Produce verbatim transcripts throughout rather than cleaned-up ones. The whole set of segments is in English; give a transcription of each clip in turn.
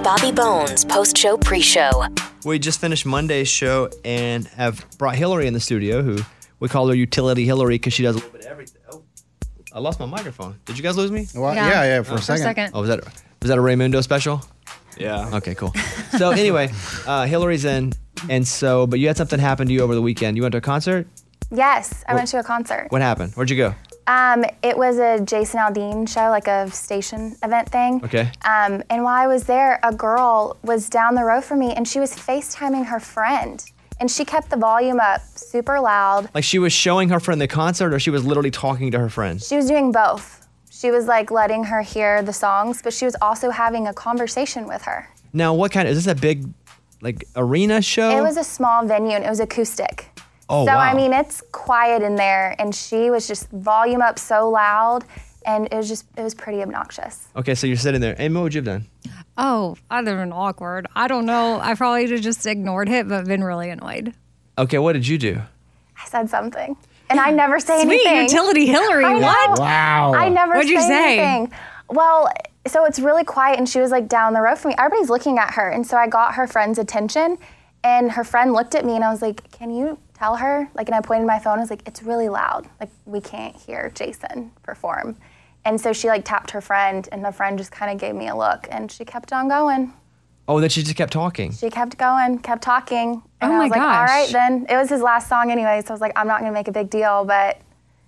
Bobby Bones post-show pre-show. We just finished Monday's show and have brought Hillary in the studio, who we call her Utility Hillary because she does a little bit of everything. Oh, I lost my microphone. Did you guys lose me? Well, yeah. yeah, yeah, for, oh. a second. For a second. Oh, was that was that a Raymundo special? Yeah. Okay, cool. So anyway, uh, Hillary's in, and so, but you had something happen to you over the weekend. You went to a concert? Yes, I What- went to a concert. What happened? Where'd you go? Um, it was a Jason Aldean show, like a station event thing. Okay. Um, and while I was there, a girl was down the row from me, and she was FaceTiming her friend. And she kept the volume up super loud. Like she was showing her friend the concert, or she was literally talking to her friend? She was doing both. She was like letting her hear the songs, but she was also having a conversation with her. Now, what kind of, is this a big, like, arena show? It was a small venue, and it was acoustic. Oh, so, wow. I mean, it's quiet in there, and she was just volume up so loud, and it was just, it was pretty obnoxious. Okay, so you're sitting there. Amy, what would you have done? Oh, I'd have been awkward. I don't know. I probably would have just ignored it, but been really annoyed. Okay, what did you do? I said something, and I never say Sweet anything. Utility Hillary, I know. what? Wow. I never What'd say you say? anything. Well, so it's really quiet, and she was like down the road from me. Everybody's looking at her, and so I got her friend's attention, and her friend looked at me, and I was like, "Can you tell her?" Like, and I pointed my phone. I was like, "It's really loud. Like, we can't hear Jason perform." And so she like tapped her friend, and the friend just kind of gave me a look, and she kept on going. Oh, then she just kept talking. She kept going, kept talking, and Oh I my was like, "All gosh. right, then." It was his last song anyway, so I was like, "I'm not gonna make a big deal," but.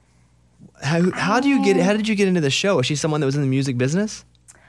How, how do you get? How did you get into the show? Was she someone that was in the music business?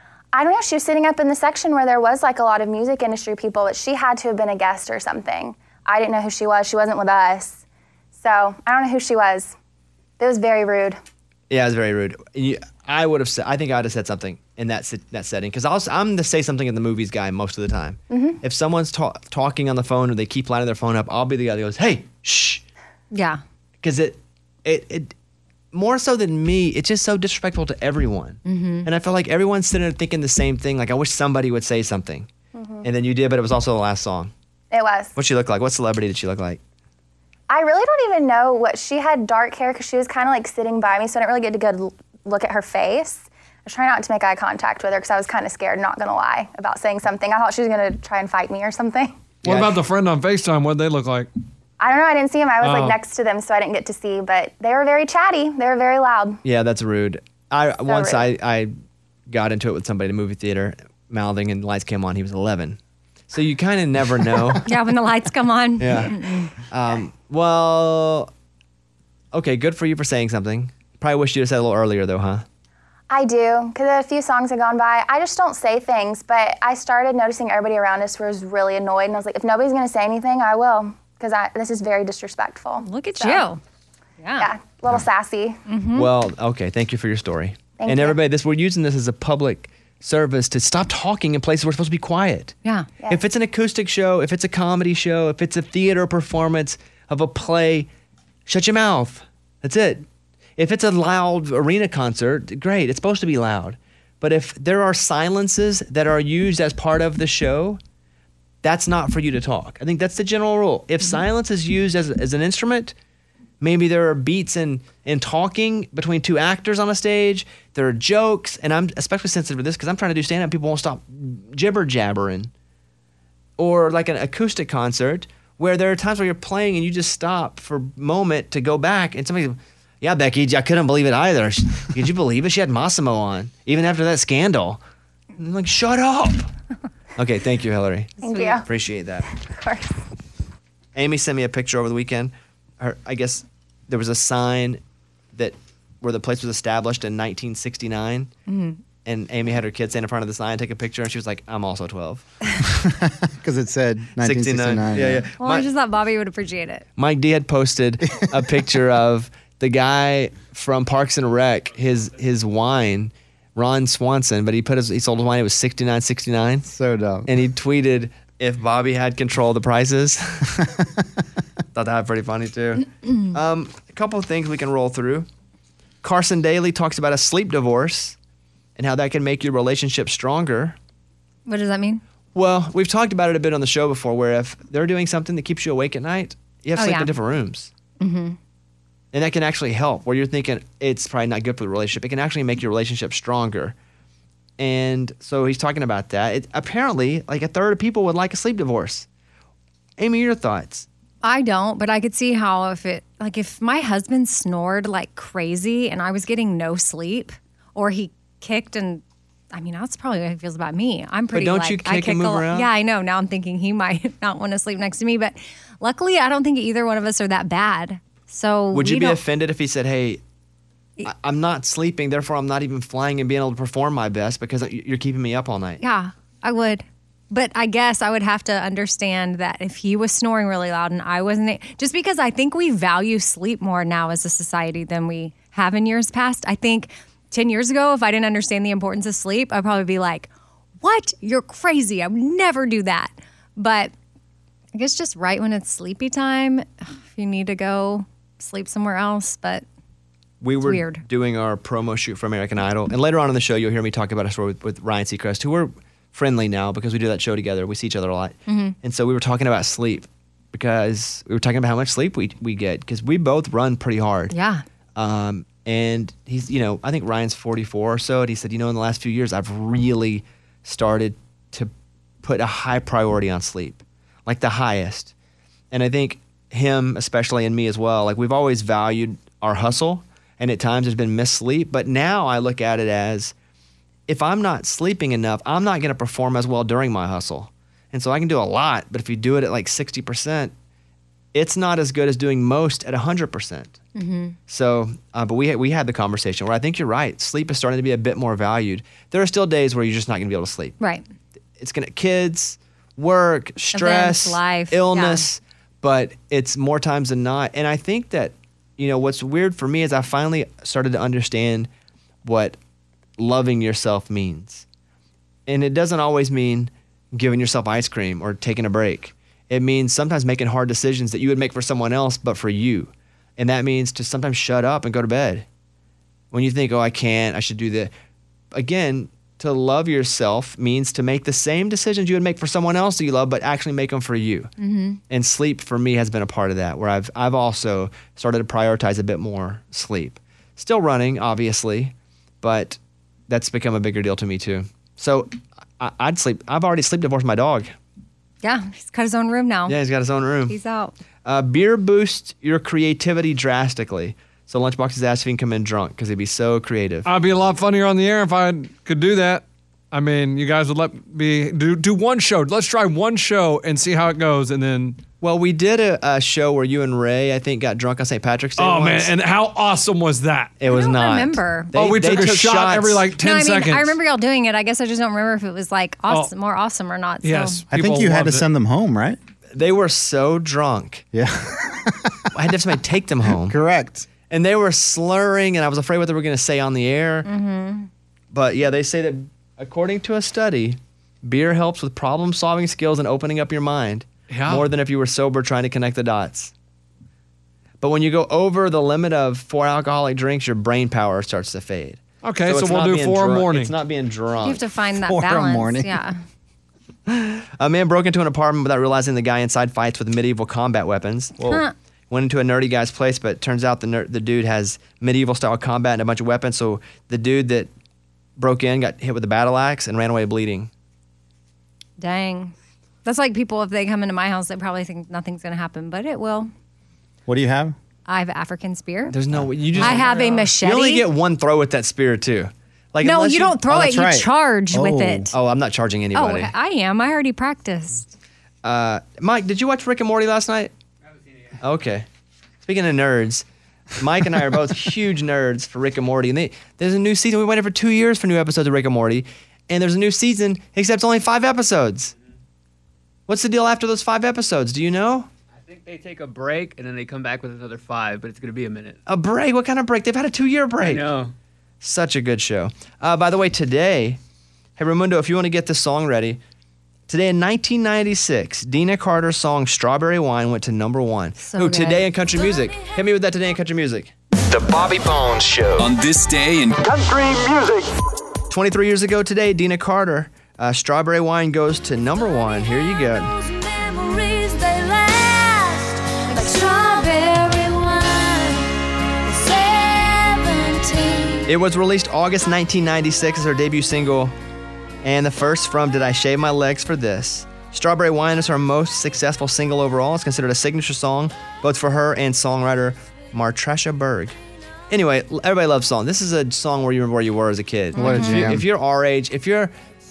I don't know, she was sitting up in the section where there was like a lot of music industry people, but she had to have been a guest or something. I didn't know who she was. She wasn't with us. So I don't know who she was. It was very rude. Yeah, it was very rude. You, I would have said. I think I would have said something in that sit- that setting because I'm the say something in the movies guy most of the time. Mm-hmm. If someone's ta- talking on the phone or they keep lining their phone up, I'll be the guy that goes, "Hey, shh," Yeah. because it, it, it, more so than me, it's just so disrespectful to everyone. Mm-hmm. And I feel like everyone's sitting there thinking the same thing. Like I wish somebody would say something, Mm-hmm. and then you did, but it was also the last song. It was. What she look like? What celebrity did she look like? I really don't even know what, she had dark hair because she was kind of like sitting by me, so I didn't really get a good l- look at her face. I was trying not to make eye contact with her because I was kind of scared, not gonna lie, about saying something. I thought she was gonna try and fight me or something. What Yeah. about the friend on FaceTime? What'd they look like? I don't know, I didn't see him. I was Oh. like next to them, so I didn't get to see, but they were very chatty. They were very loud. Yeah, that's rude. I once I, rude. I got into it with somebody in a movie theater, mouthing, and the lights came on. He was eleven, so you kind of never know. Yeah, when the lights come on. Yeah. Um, well, okay, good for you for saying something. Probably wish you'd have said a little earlier, though, huh? I do, because a few songs had gone by. I just don't say things, but I started noticing everybody around us was really annoyed, and I was like, if nobody's gonna say anything, I will, because this is very disrespectful. Look at So, you. Yeah. Yeah, a little sassy. Well, okay, thank you for your story. Thank and you. everybody, this we're using this as a public service to stop talking in places we're supposed to be quiet. Yeah. Yes. If it's an acoustic show, if it's a comedy show, if it's a theater performance of a play, shut your mouth. That's it. If it's a loud arena concert, great, it's supposed to be loud. But if there are silences that are used as part of the show, that's not for you to talk. I think that's the general rule. If silence is used as, as an instrument, maybe there are beats in, in talking between two actors on a stage, there are jokes, and I'm especially sensitive to this because I'm trying to do stand-up, people won't stop jibber jabbering. Or like an acoustic concert where there are times where you're playing and you just stop for a moment to go back and somebody, yeah, Becky, I couldn't believe it either. Did you believe it? She had Massimo on, even after that scandal. And I'm like, shut up. Okay, thank you, Hillary. Thank you. Appreciate that. Of course. Amy sent me a picture over the weekend. Her, I guess there was a sign that where the place was established in nineteen sixty-nine. Mm-hmm. And Amy had her kids stand in front of the sign, take a picture, and she was like, I'm also twelve. Because it said nineteen sixty-nine. Yeah, yeah. Well, My- I just thought Bobby would appreciate it. Mike D had posted a picture of the guy from Parks and Rec, his his wine, Ron Swanson, but he put his he sold his wine, it was sixty-nine sixty-nine. So dumb. And he tweeted, if Bobby had control of the prices. Thought that was pretty funny too. um, a couple of things we can roll through. Carson Daly talks about a sleep divorce and how that can make your relationship stronger. What does that mean? Well, we've talked about it a bit on the show before, where if they're doing something that keeps you awake at night, you have to Oh, sleep yeah. in different rooms. Mm-hmm. And that can actually help, where you're thinking it's probably not good for the relationship. It can actually make your relationship stronger. And so he's talking about that. It, apparently, like a third of people would like a sleep divorce. Amy, your thoughts? I don't, but I could see how if it, like if my husband snored like crazy and I was getting no sleep, or he kicked and, I mean, that's probably what he feels about me. I'm pretty don't like, you I kick and a move lot- around? Yeah, I know. Now I'm thinking he might not want to sleep next to me, but luckily I don't think either one of us are that bad. So Would you we be don't- offended if he said, hey, I- I'm not sleeping, therefore I'm not even flying and being able to perform my best because you're keeping me up all night? Yeah, I would. But I guess I would have to understand that if he was snoring really loud and I wasn't, just because I think we value sleep more now as a society than we have in years past. I think ten years ago, if I didn't understand the importance of sleep, I'd probably be like, what? You're crazy. I would never do that. But I guess just right when it's sleepy time, if you need to go sleep somewhere else. But We were weird. doing our promo shoot for American Idol. And later on in the show, you'll hear me talk about a story with, with Ryan Seacrest, who we're friendly now because we do that show together. We see each other a lot. Mm-hmm. And so we were talking about sleep because we were talking about how much sleep we, we get because we both run pretty hard. yeah, Um, and he's, you know, I think Ryan's forty-four or so. And he said, you know, in the last few years, I've really started to put a high priority on sleep, like the highest. And I think him, especially, and me as well, like we've always valued our hustle. And at times there's been missed sleep. But now I look at it as if I'm not sleeping enough, I'm not going to perform as well during my hustle. And so I can do a lot. But if you do it at like sixty percent, it's not as good as doing most at one hundred percent. So, uh, but we had, we had the conversation where I think you're right. Sleep is starting to be a bit more valued. There are still days where you're just not going to be able to sleep. right. It's going to kids, work, stress, Events, life, illness, but it's more times than not. And I think that, you know, what's weird for me is I finally started to understand what loving yourself means. And it doesn't always mean giving yourself ice cream or taking a break. It means sometimes making hard decisions that you would make for someone else, but for you. And that means to sometimes shut up and go to bed. When you think, oh, I can't, I should do that. Again, to love yourself means to make the same decisions you would make for someone else that you love, but actually make them for you. Mm-hmm. And sleep for me has been a part of that, where I've I've also started to prioritize a bit more sleep. Still running, obviously, but that's become a bigger deal to me too. So I, I'd sleep. I've already sleep divorced my dog. Yeah, he's got his own room now. Yeah, he's got his own room. He's out. Uh, beer boosts your creativity drastically. So Lunchbox is asked if he can come in drunk because he'd be so creative. I'd be a lot funnier on the air if I could do that. I mean, you guys would let me do do one show. Let's try one show and see how it goes, and then. Well, we did a, a show where you and Ray, I think, got drunk on Saint Patrick's Day. Oh once. man! And how awesome was that? It was don't not. remember. They- oh, we they took a shot shots. every like ten no, I mean, seconds. I remember y'all doing it. I guess I just don't remember if it was like awesome, Oh. more awesome or not. So. Yes, I think people you had to loved it. send them home, right? They were so drunk. Yeah. I had to have somebody take them home. Correct. And they were slurring, and I was afraid what they were going to say on the air. Mm-hmm. But yeah, they say that according to a study, beer helps with problem-solving skills and opening up your mind Yeah. more than if you were sober trying to connect the dots. But when you go over the limit of four alcoholic drinks, your brain power starts to fade. Okay, so, it's we'll not do being four drunk- morning. It's not being drunk. You have to find that For a balance. morning. Yeah. A man broke into an apartment without realizing the guy inside fights with medieval combat weapons. Huh. Went into a nerdy guy's place, but it turns out the ner- the dude has medieval style combat and a bunch of weapons. So the dude that broke in got hit with a battle axe and ran away bleeding. Dang. That's like people, if they come into my house, they probably think nothing's going to happen, but it will. What do you have? I have African spear. There's no way you just. I have a machete. You only get one throw with that spear too. Like no, unless you don't throw Oh, it. that's You right. charge with Oh. it. Oh, I'm not charging Oh, anybody. I am. I already practiced. Uh, Mike, did you watch Rick and Morty last night? I haven't seen it yet. Okay. Speaking of nerds, Mike and I are both huge nerds for Rick and Morty, and they, there's a new season. We waited for two years for new episodes of Rick and Morty, and there's a new season, except it's only five episodes. What's the deal after those five episodes? Do you know? I think they take a break and then they come back with another five, but it's going to be a minute. A break? What kind of break? They've had a two-year break. No. Such a good show. Uh, by the way, today, hey, Raimundo, if you want to get this song ready, today in nineteen ninety-six, Dina Carter's song Strawberry Wine went to number one. So Ooh, good. Today in country music. Hit me with that Today in country music. The Bobby Bones Show. On this day in Country music. twenty-three years ago today, Dina Carter, uh, Strawberry Wine goes to number one. Here you go. Memories, they last like strawberry wine. seventeen. It was released August nineteen ninety-six as her debut single, and the first from Did I Shave My Legs for This. Strawberry Wine is her most successful single overall. It's considered a signature song, both for her and songwriter Martresha Berg. Anyway, everybody loves song. This is a song where you remember where you were as a kid. What a If, you, jam. if you're our age, if you're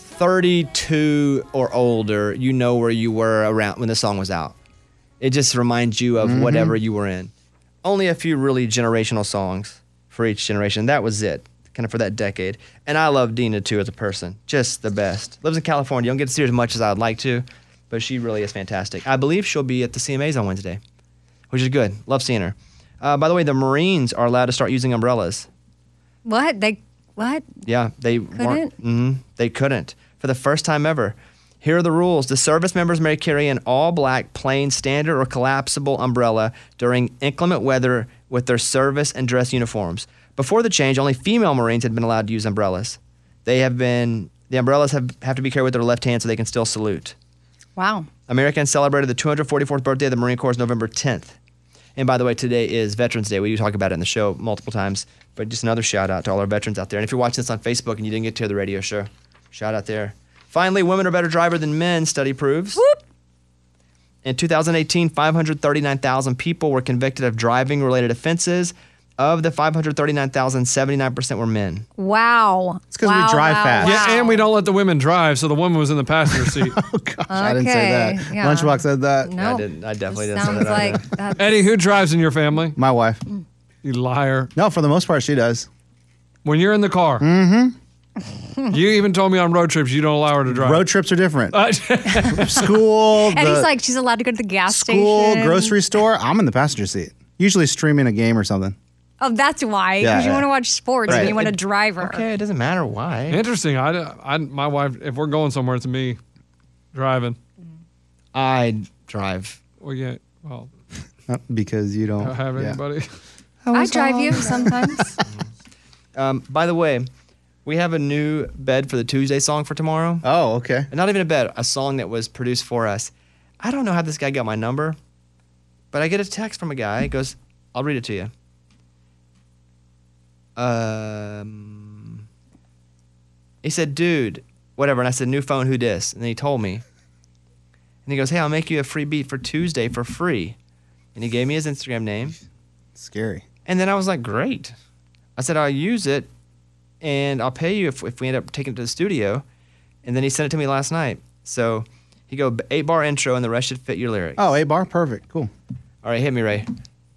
thirty-two or older, you know where you were around when the song was out. It just reminds you of Mhm. whatever you were in. Only a few really generational songs for each generation. That was it, kind of for that decade. And I love Dina too as a person. Just the best. Lives in California. Don't get to see her as much as I'd like to, but she really is fantastic. I believe she'll be at the C M As on Wednesday, which is good. Love seeing her. Uh, by the way, the Marines are allowed to start using umbrellas. What? They what? Yeah, they weren't. Mm, they couldn't for the first time ever. Here are the rules. The service members may carry an all-black, plain, standard, or collapsible umbrella during inclement weather with their service and dress uniforms. Before the change, only female Marines had been allowed to use umbrellas. They have been the umbrellas have, have to be carried with their left hand so they can still salute. Wow. Americans celebrated the two hundred forty-fourth birthday of the Marine Corps November tenth. And by the way, today is Veterans Day. We do talk about it in the show multiple times, but just another shout out to all our veterans out there. And if you're watching this on Facebook and you didn't get to hear the radio show, shout out there. Finally, women are better driver than men, study proves. Whoop. In two thousand eighteen, five hundred thirty-nine thousand people were convicted of driving-related offenses. Of the five hundred thirty-nine thousand, seventy-nine percent were men. Wow. It's 'cause we Wow, drive wow, fast. wow. Yeah, and we don't let the women drive, so the woman was in the passenger seat. Oh, gosh, I didn't say that. Okay, yeah. Lunchbox said that. No. I didn't. I definitely didn't say Sounds that. either. like that's Eddie, who drives in your family? My wife. You liar. No, for the most part, she does. When you're in the car. Mm-hmm. You even told me on road trips you don't allow her to drive. Road trips are different. Uh, School, And he's the like, she's allowed to go to the gas school, station. grocery store. I'm in the passenger seat. Usually streaming a game or something. Oh, that's why. Because Yeah, you yeah. want to watch sports Right. and you want to drive her. Okay, it doesn't matter why. Interesting. I, I, my wife, if we're going somewhere, it's me driving. I drive. Well, yeah. Well, Uh, because you don't don't have yeah. anybody. I drive you sometimes. Um, by the way, we have a new bed for the Tuesday song for tomorrow. Oh, okay. And not even a bed, a song that was produced for us. I don't know how this guy got my number, but I get a text from a guy. He goes, I'll read it to you. Um, he said, dude, whatever. And I said, new phone, who dis? And then he told me. And he goes, hey, I'll make you a free beat for Tuesday for free. And he gave me his Instagram name. Scary. And then I was like, great. I said, I'll use it and I'll pay you if, if we end up taking it to the studio. And then he sent it to me last night. So he go eight bar intro and the rest should fit your lyrics. Oh, eight bar? Perfect. Cool. All right, hit me, Ray.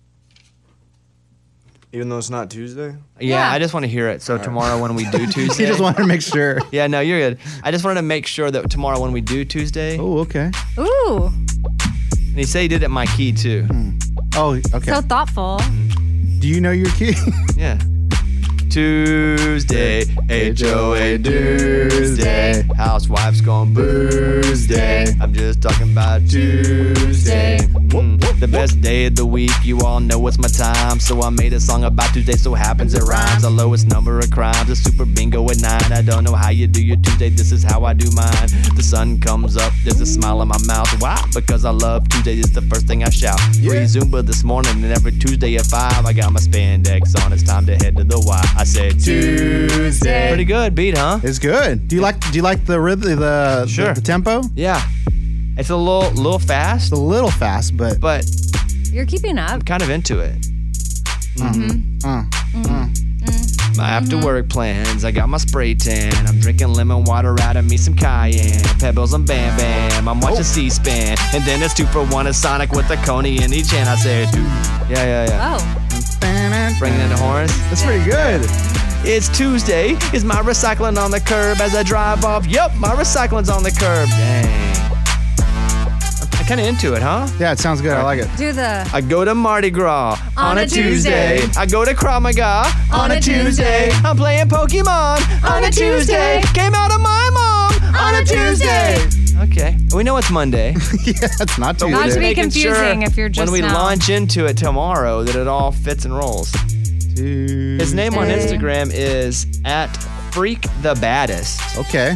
Even though it's not Tuesday? Yeah, Yeah. I just want to hear it. So tomorrow when we do Tuesday. He just wanted to make sure. Yeah, no, you're good. I just wanted to make sure that tomorrow when we do Tuesday. Oh, okay. Ooh, And he said he did it in my key too. Oh, okay. so thoughtful. Do you know your key? Yeah. Tuesday, H O A Tuesday. Housewives gone Tuesday. I'm just talking about Tuesday. Mm, the best day of the week, you all know it's my time. So I made a song about Tuesday, so happens it rhymes. The lowest number of crimes, a super bingo at nine. I don't know how you do your Tuesday, this is how I do mine. The sun comes up, there's a smile on my mouth. Why? Because I love Tuesday, it's the first thing I shout. Free Zumba this morning, and every Tuesday at five, I got my spandex on, it's time to head to the Y. I said Tuesday. Pretty good beat, huh? It's good. Do you like do you like the rhythm the, Sure. the the tempo? Yeah. It's a little little fast, It's a little fast, but but You're keeping up. I'm kind of into it. uh, My after work plans, I got my spray tan. I'm drinking lemon water out of me some cayenne. Pebbles and Bam Bam, I'm watching C-SPAN. And then it's two for one at Sonic with a Coney in each hand. I said, dude. Yeah, yeah, yeah. Oh, Bringing in the horns. that's pretty good. It's Tuesday. Is my recycling on the curb as I drive off? Yup, my recycling's on the curb. Dang. I'm kind of into it, huh? Yeah, it sounds good. I like it. do the I go to Mardi Gras On a Tuesday. I go to Krav Maga On a Tuesday. I'm playing Pokemon On a Tuesday. Came out of my mom on a Tuesday. Okay, we know it's Monday. Yeah, it's not too Not to good. be Making confusing if you're just when we now. launch into it tomorrow that it all fits and rolls. His name on Tuesday. Instagram is at Freak the Baddest. Okay.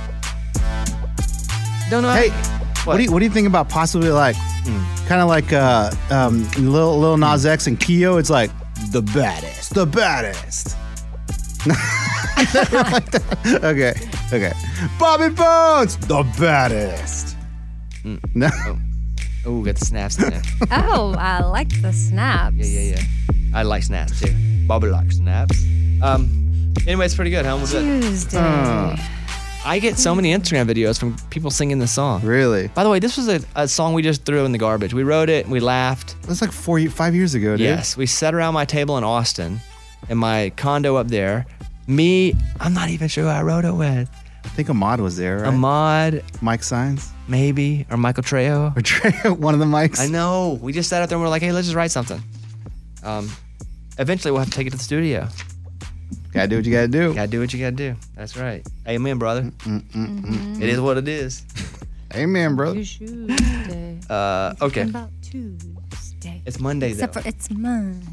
Don't know. Hey, what? what do you what do you think about possibly like kind of like uh um Lil Lil Nas X and Keo? It's like the baddest, the baddest. Okay, okay. Bobby Bones, the baddest. No. Oh, got the snaps in there. Oh, I like the snaps. Yeah, yeah, yeah. I like snaps too. Bobby likes snaps. Um, anyway, it's pretty good, huh? We're good. Tuesday. Uh, I get so many Instagram videos from people singing this song. Really? By the way, this was a, a song we just threw in the garbage. We wrote it and we laughed. That's like four, five years ago, dude. Yes, we sat around my table in Austin, in my condo up there. Me, I'm not even sure who I wrote it with. I think Ahmad was there, right? Ahmad, Mike Signs? maybe, or Michael Trejo. Or Trejo, one of the mics? I know. We just sat out there and we're like, hey, let's just write something. Um, eventually, we'll have to take it to the studio. Gotta do what you gotta do. Gotta do what you gotta do. That's right. Amen, brother. Mm-mm-mm. It is what it is. Amen, brother. Tuesday. Uh, okay. About Tuesday. It's Monday, Except though. for it's Monday.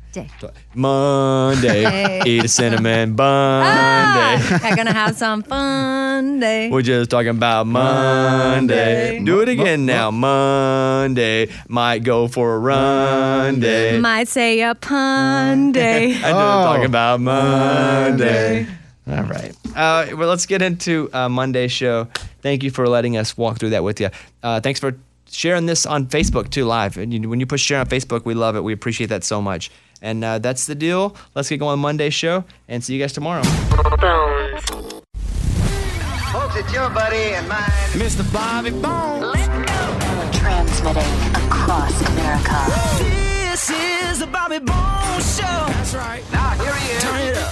Monday. Hey. Eat a cinnamon bun Ah, day. I'm gonna have some fun day. We're just talking about Monday. Do it again now. Monday. Might go for a run day. Might say a pun day. I do Oh. talking about Monday. All right. Uh, well, let's get into uh, Monday's show. Thank you for letting us walk through that with you. Uh, thanks for sharing this on Facebook too, live. And you, when you push share on Facebook, we love it. We appreciate that so much. And uh, that's the deal. Let's get going on Monday's show and see you guys tomorrow. Bones. Folks, it's your buddy and mine, Mister Bobby Bones. Transmitting across America. This is the Bobby Bones Show. That's right. Now, here he is. Turn it up.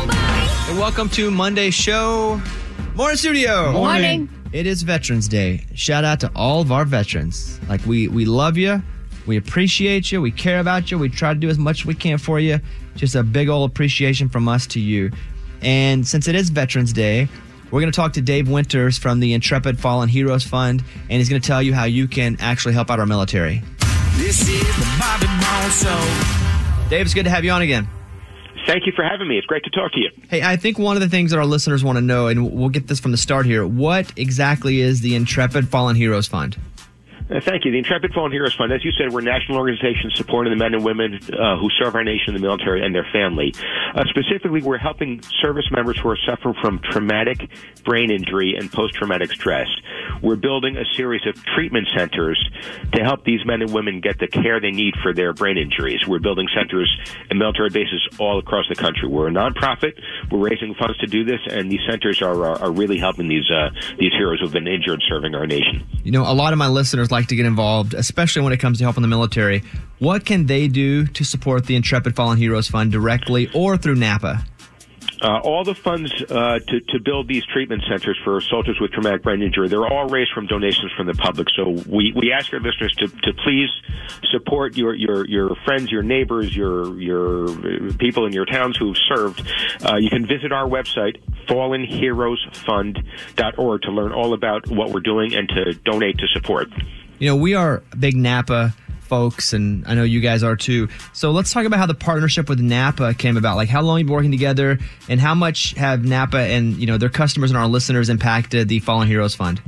And welcome to Monday's show. Morning, studio. Morning. It is Veterans Day. Shout out to all of our veterans. Like, we, we love you. We appreciate you. We care about you. We try to do as much as we can for you. Just a big old appreciation from us to you. And since it is Veterans Day, we're going to talk to Dave Winters from the Intrepid Fallen Heroes Fund, and he's going to tell you how you can actually help out our military. This is the Bobby Bones Show. Dave, it's good to have you on again. Thank you for having me. It's great to talk to you. Hey, I think one of the things that our listeners want to know, and we'll get this from the start here, what exactly is the Intrepid Fallen Heroes Fund? Uh, thank you. The Intrepid Fallen Heroes Fund, as you said, we're a national organization supporting the men and women uh, who serve our nation in the military and their family. Uh, specifically, we're helping service members who are suffering from traumatic brain injury and post-traumatic stress. We're building a series of treatment centers to help these men and women get the care they need for their brain injuries. We're building centers and military bases all across the country. We're a nonprofit. We're raising funds to do this, and these centers are are, are really helping these uh, these heroes who've been injured serving our nation. You know, a lot of my listeners like to get involved, especially when it comes to helping the military. What can they do to support the Intrepid Fallen Heroes Fund directly or through NAPA? Uh, all the funds uh, to, to build these treatment centers for soldiers with traumatic brain injury, they're all raised from donations from the public. So we, we ask our listeners to, to please support your, your, your friends, your neighbors, your your people in your towns who've served. Uh, you can visit our website, fallen heroes fund dot org, to learn all about what we're doing and to donate to support. You know, we are big NAPA folks, and I know you guys are too. So let's talk about how the partnership with NAPA came about. Like, how long you've been working together, and how much have NAPA and, you know, their customers and our listeners impacted the Fallen Heroes Fund?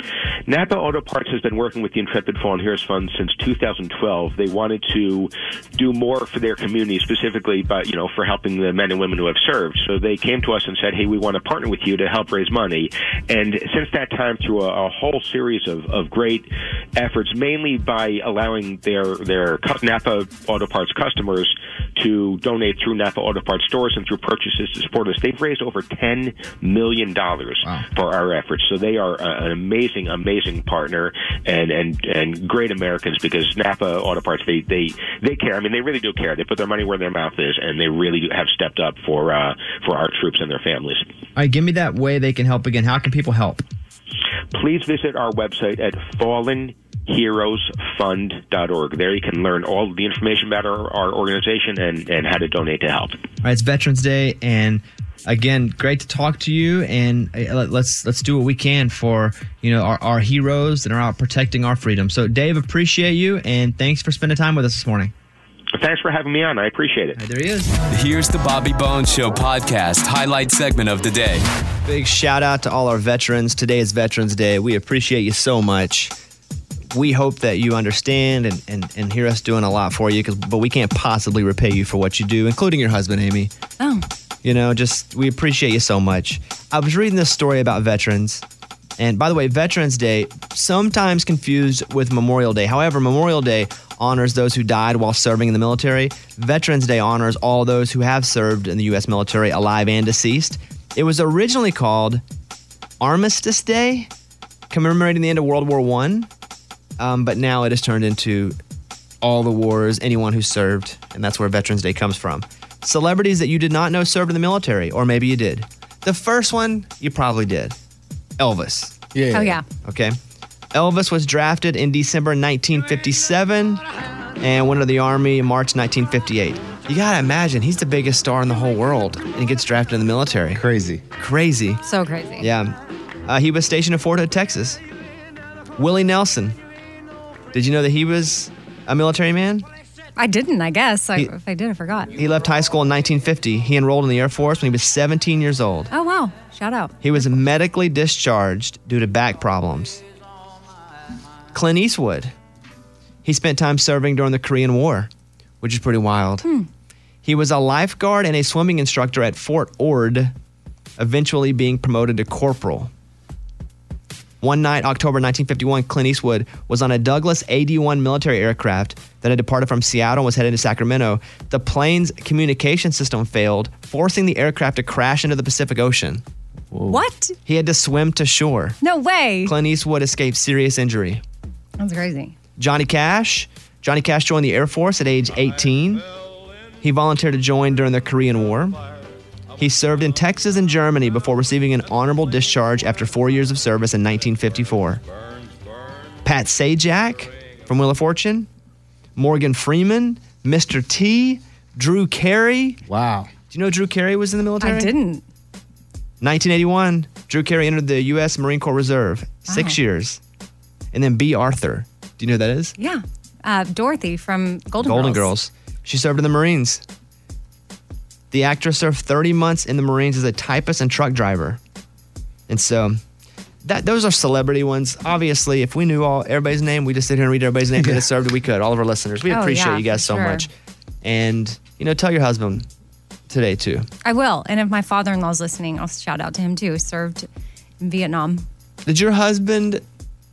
Napa Auto Parts has been working with the Intrepid Fallen Heroes Fund since two thousand twelve. They wanted to do more for their community, specifically, but you know, for helping the men and women who have served. So they came to us and said, "Hey, we want to partner with you to help raise money." And since that time, through a, a whole series of, of great efforts, mainly by allowing their their Napa Auto Parts customers to donate through Napa Auto Parts stores and through purchases to support us, they've raised over ten million dollars wow. for our efforts. So they are uh, an amazing, amazing. amazing partner and, and, and great Americans, because Napa Auto Parts, they, they, they care. I mean, they really do care. They put their money where their mouth is, and they really have stepped up for uh, for our troops and their families. All right, give me that way they can help again. How can people help? Please visit our website at fallen heroes fund dot org. There you can learn all the information about our, our organization and, and how to donate to help. All right, it's Veterans Day, and again, great to talk to you, and let's let's do what we can for, you know, our, our heroes that are out protecting our freedom. So, Dave, appreciate you, and thanks for spending time with us this morning. Thanks for having me on. I appreciate it. Right, there he is. Here's the Bobby Bones Show podcast highlight segment of the day. Big shout out to all our veterans. Today is Veterans Day. We appreciate you so much. We hope that you understand and, and, and hear us doing a lot for you, 'cause, but we can't possibly repay you for what you do, including your husband, Amy. Oh. You know, just we appreciate you so much. I was reading this story about veterans. And by the way, Veterans Day, sometimes confused with Memorial Day. However, Memorial Day honors those who died while serving in the military. Veterans Day honors all those who have served in the U S military, alive and deceased. It was originally called Armistice Day, commemorating the end of World War One. Um, but now it has turned into all the wars, anyone who served, and that's where Veterans Day comes from. Celebrities that you did not know served in the military, or maybe you did. The first one, you probably did. Elvis. Yeah. Oh, yeah. Okay. Elvis was drafted in December nineteen fifty-seven and went into the Army in March nineteen fifty-eight. You gotta imagine, he's the biggest star in the whole world, and he gets drafted in the military. Crazy. Crazy. So crazy. Yeah. Uh, he was stationed in Fort Hood, Texas. Willie Nelson. Did you know that he was a military man? I didn't, I guess. I, He- if I did, I forgot. He left high school in nineteen fifty. He enrolled in the Air Force when he was seventeen years old. Oh, wow. Shout out. He was medically discharged due to back problems. Clint Eastwood. He spent time serving during the Korean War, which is pretty wild. Hmm. He was a lifeguard and a swimming instructor at Fort Ord, eventually being promoted to corporal. One night, October nineteen fifty-one, Clint Eastwood was on a Douglas A D one military aircraft that had departed from Seattle and was headed to Sacramento. The plane's communication system failed, forcing the aircraft to crash into the Pacific Ocean. What? He had to swim to shore. No way. Clint Eastwood escaped serious injury. That's crazy. Johnny Cash. Johnny Cash joined the Air Force at age eighteen. He volunteered to join during the Korean War. He served in Texas and Germany before receiving an honorable discharge after four years of service in nineteen fifty-four. Pat Sajak from Wheel of Fortune. Morgan Freeman. Mister T. Drew Carey. Wow. Do you know Drew Carey was in the military? I didn't. nineteen eighty-one, Drew Carey entered the U S Marine Corps Reserve. Six Wow. years. And then B. Arthur. Do you know who that is? Yeah. Uh, Dorothy from Golden, Golden Girls. Girls. She served in the Marines. The actress served thirty months in the Marines as a typist and truck driver. And so that those are celebrity ones. Obviously, if we knew all everybody's name, we just sit here and read everybody's name that has served. We could. All of our listeners. We Oh, appreciate yeah, you guys for so sure. much. And, you know, tell your husband today, too. I will. And if my father-in-law's listening, I'll shout out to him too. Served in Vietnam. Did your husband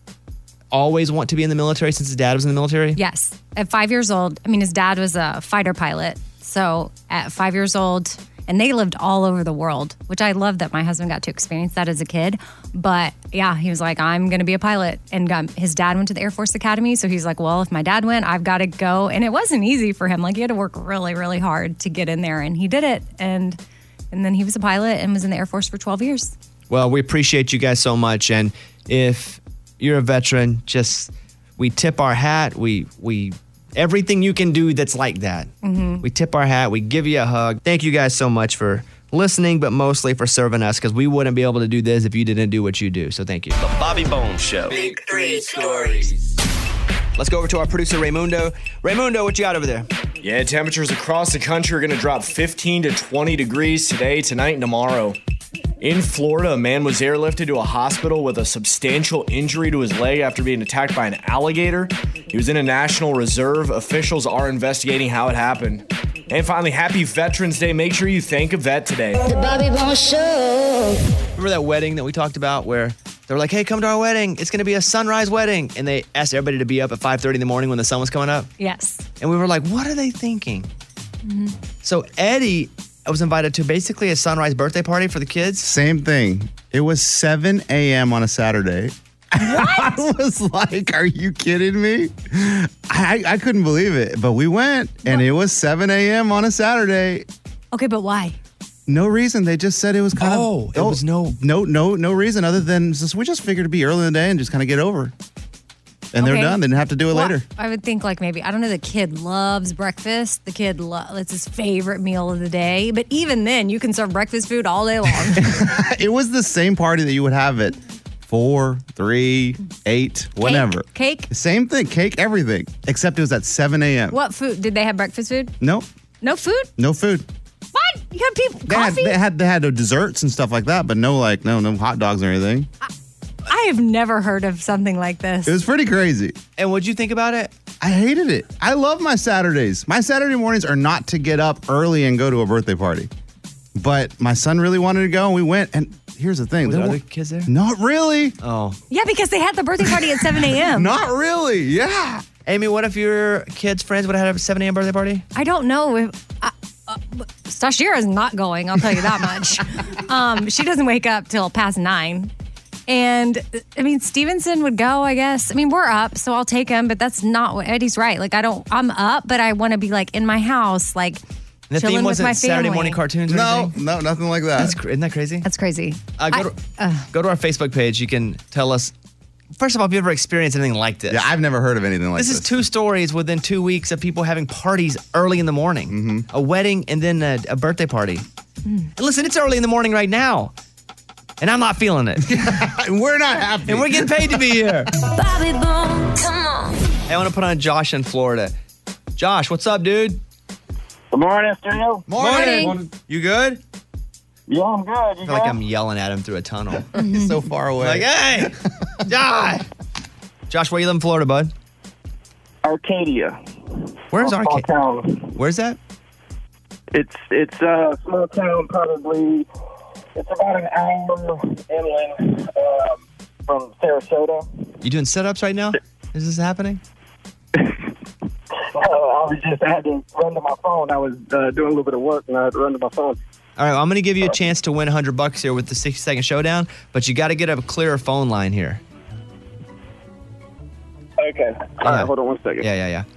always want to be in the military since his dad was in the military? Yes. At five years old, I mean, his dad was a fighter pilot. So at five years old, and they lived all over the world, which I love that my husband got to experience that as a kid. But yeah, he was like, I'm going to be a pilot. And got, his dad went to the Air Force Academy. So he's like, well, if my dad went, I've got to go. And it wasn't easy for him. Like he had to work really, really hard to get in there. And he did it. And and then he was a pilot and was in the Air Force for twelve years. Well, we appreciate you guys so much. And if you're a veteran, just we tip our hat. We we everything you can do that's like that. Mm-hmm. We tip our hat. We give you a hug. Thank you guys so much for listening, but mostly for serving us because we wouldn't be able to do this if you didn't do what you do. So thank you. The Bobby Bones Show. Big three stories. Let's go over to our producer, Raymundo. Raymundo, what you got over there? Yeah, temperatures across the country are going to drop fifteen to twenty degrees today, tonight, and tomorrow. In Florida, a man was airlifted to a hospital with a substantial injury to his leg after being attacked by an alligator. He was in a national reserve. Officials are investigating how it happened. And finally, happy Veterans Day. Make sure you thank a vet today. The Bobby Bones Show. Remember that wedding that we talked about where they were like, hey, come to our wedding. It's going to be a sunrise wedding. And they asked everybody to be up at five thirty in the morning when the sun was coming up. Yes. And we were like, what are they thinking? Mm-hmm. So Eddie was invited to basically a sunrise birthday party for the kids. Same thing. It was seven a.m. on a Saturday. What? I was like, are you kidding me? I, I couldn't believe it. But we went, and it was seven a.m. on a Saturday. Okay, but why? No reason. They just said it was kind Oh, of... it was no- No, no, no reason other than just, we just figured it'd be early in the day and just kind of get over. And they're Okay. done. They didn't have to do it Well, later. I would think like maybe, I don't know, the kid loves breakfast. The kid, lo- it's his favorite meal of the day. But even then, you can serve breakfast food all day long. It was the same party that you would have at four, three, eight, whatever. Cake? Same thing. Cake, everything. Except it was at seven a.m. What food? Did they have breakfast food? Nope. No food? No food. What? You had people, They had, coffee? they had they had the desserts and stuff like that, but no like no no hot dogs or anything. I have never heard of something like this. It was pretty crazy. And what'd you think about it? I hated it. I love my Saturdays. My Saturday mornings are not to get up early and go to a birthday party. But my son really wanted to go, and we went. And here's the thing: Was there there were- other kids there? Not really. Oh. Yeah, because they had the birthday party at seven a.m. Not really. Yeah. Amy, what if your kids' friends would have had a seven a.m. birthday party? I don't know if uh, uh, Stashira is not going. I'll tell you that much. um, she doesn't wake up till past nine, and I mean Stevenson would go. I guess. I mean we're up, so I'll take him. But that's not what Eddie's right. Like I don't. I'm up, but I want to be like in my house, like The chilling theme with wasn't my family. Saturday morning cartoons or No, anything? no, nothing like that. That's, cr- isn't that crazy? That's crazy. Uh, go, I- to, go to our Facebook page. You can tell us, first of all, if you ever experienced anything like this. Yeah, I've never heard of anything like This this. is two stories within two weeks of people having parties early in the morning. Mm-hmm. A wedding and then a, a birthday party. And listen, it's early in the morning right now. And I'm not feeling it. We're not happy. And we're getting paid to be here. Bobby Bones, come on. Hey, I want to put on Josh in Florida. Josh, what's up, dude? Good morning, studio. Morning. You good? Yeah, I'm good. You I feel good? like I'm yelling at him through a tunnel. He's so far away. Like, hey, Josh. Josh, where you live in Florida, bud? Arcadia. Where's Small Arcadia? town. Where's that? It's it's a small town, probably. It's about an hour inland um, from Sarasota. You doing sit-ups right now? Is this happening? Uh, I was just I had to run to my phone. I was uh, doing a little bit of work, and I had to run to my phone. All right, well, I'm going to give you a chance to win one hundred bucks here with the sixty second showdown, but you got to get a clearer phone line here. Okay. All right, hold on one second. Yeah, yeah, yeah.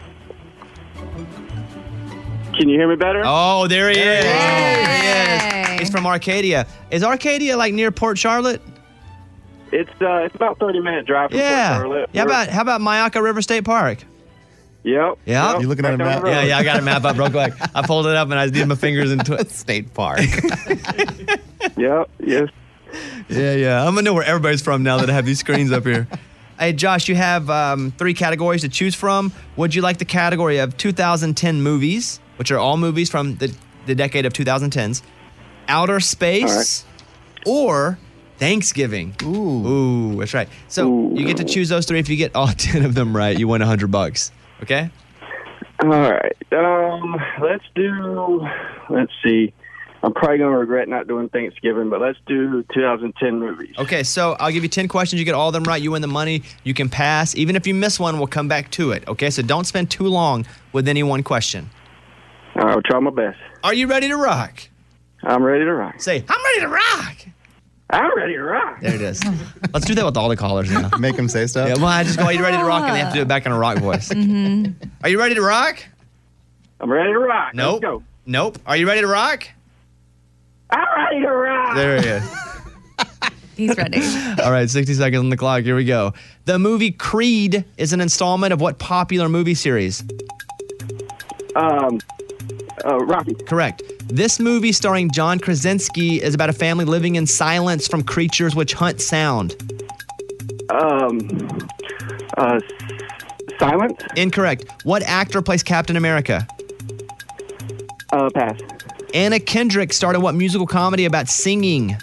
Can you hear me better? Oh, there he is. There he is. He's from Arcadia. Is Arcadia like near Port Charlotte? It's uh, it's about thirty minute drive from Yeah. Port Charlotte. Yeah, about, how about Myakka River State Park? Yep. Yeah. Yep. You looking at a Right down map? the road. Yeah, yeah, I got a map up real quick. I pulled it up and I did my fingers into it. State Park. Yep. Yes. Yeah, yeah. I'm going to know where everybody's from now that I have these screens up here. Hey, Josh, you have um, three categories to choose from. Would you like the category of two thousand ten movies, which are all movies from the, the decade of twenty tens, outer space, or Thanksgiving? Ooh. Ooh, that's right. So Ooh. you get to choose those three. If you get all ten of them right, you win one hundred bucks. Okay? All right. Um, let's do. Let's see. I'm probably gonna regret not doing Thanksgiving, but let's do two thousand ten movies. Okay, so I'll give you ten questions. You get all of them right, you win the money. You can pass. Even if you miss one, we'll come back to it. Okay, so don't spend too long with any one question. All right, I'll try my best. Are you ready to rock? I'm ready to rock. Say, I'm ready to rock. I'm ready to rock. There it is. Let's do that with all the callers now. Make them say stuff. Yeah, well, I just go, are you ready to rock? And they have to do it back in a rock voice. Mm-hmm. Are you ready to rock? I'm ready to rock. Nope. Let's go. Nope. Are you ready to rock? I'm ready to rock. There he is. He's ready. All right, sixty seconds on the clock. Here we go. The movie Creed is an installment of what popular movie series? Um, uh, Rocky. Correct. This movie starring John Krasinski is about a family living in silence from creatures which hunt sound. Um, uh, Silent. Incorrect. What actor plays Captain America? Uh, pass. Anna Kendrick started what musical comedy about singing?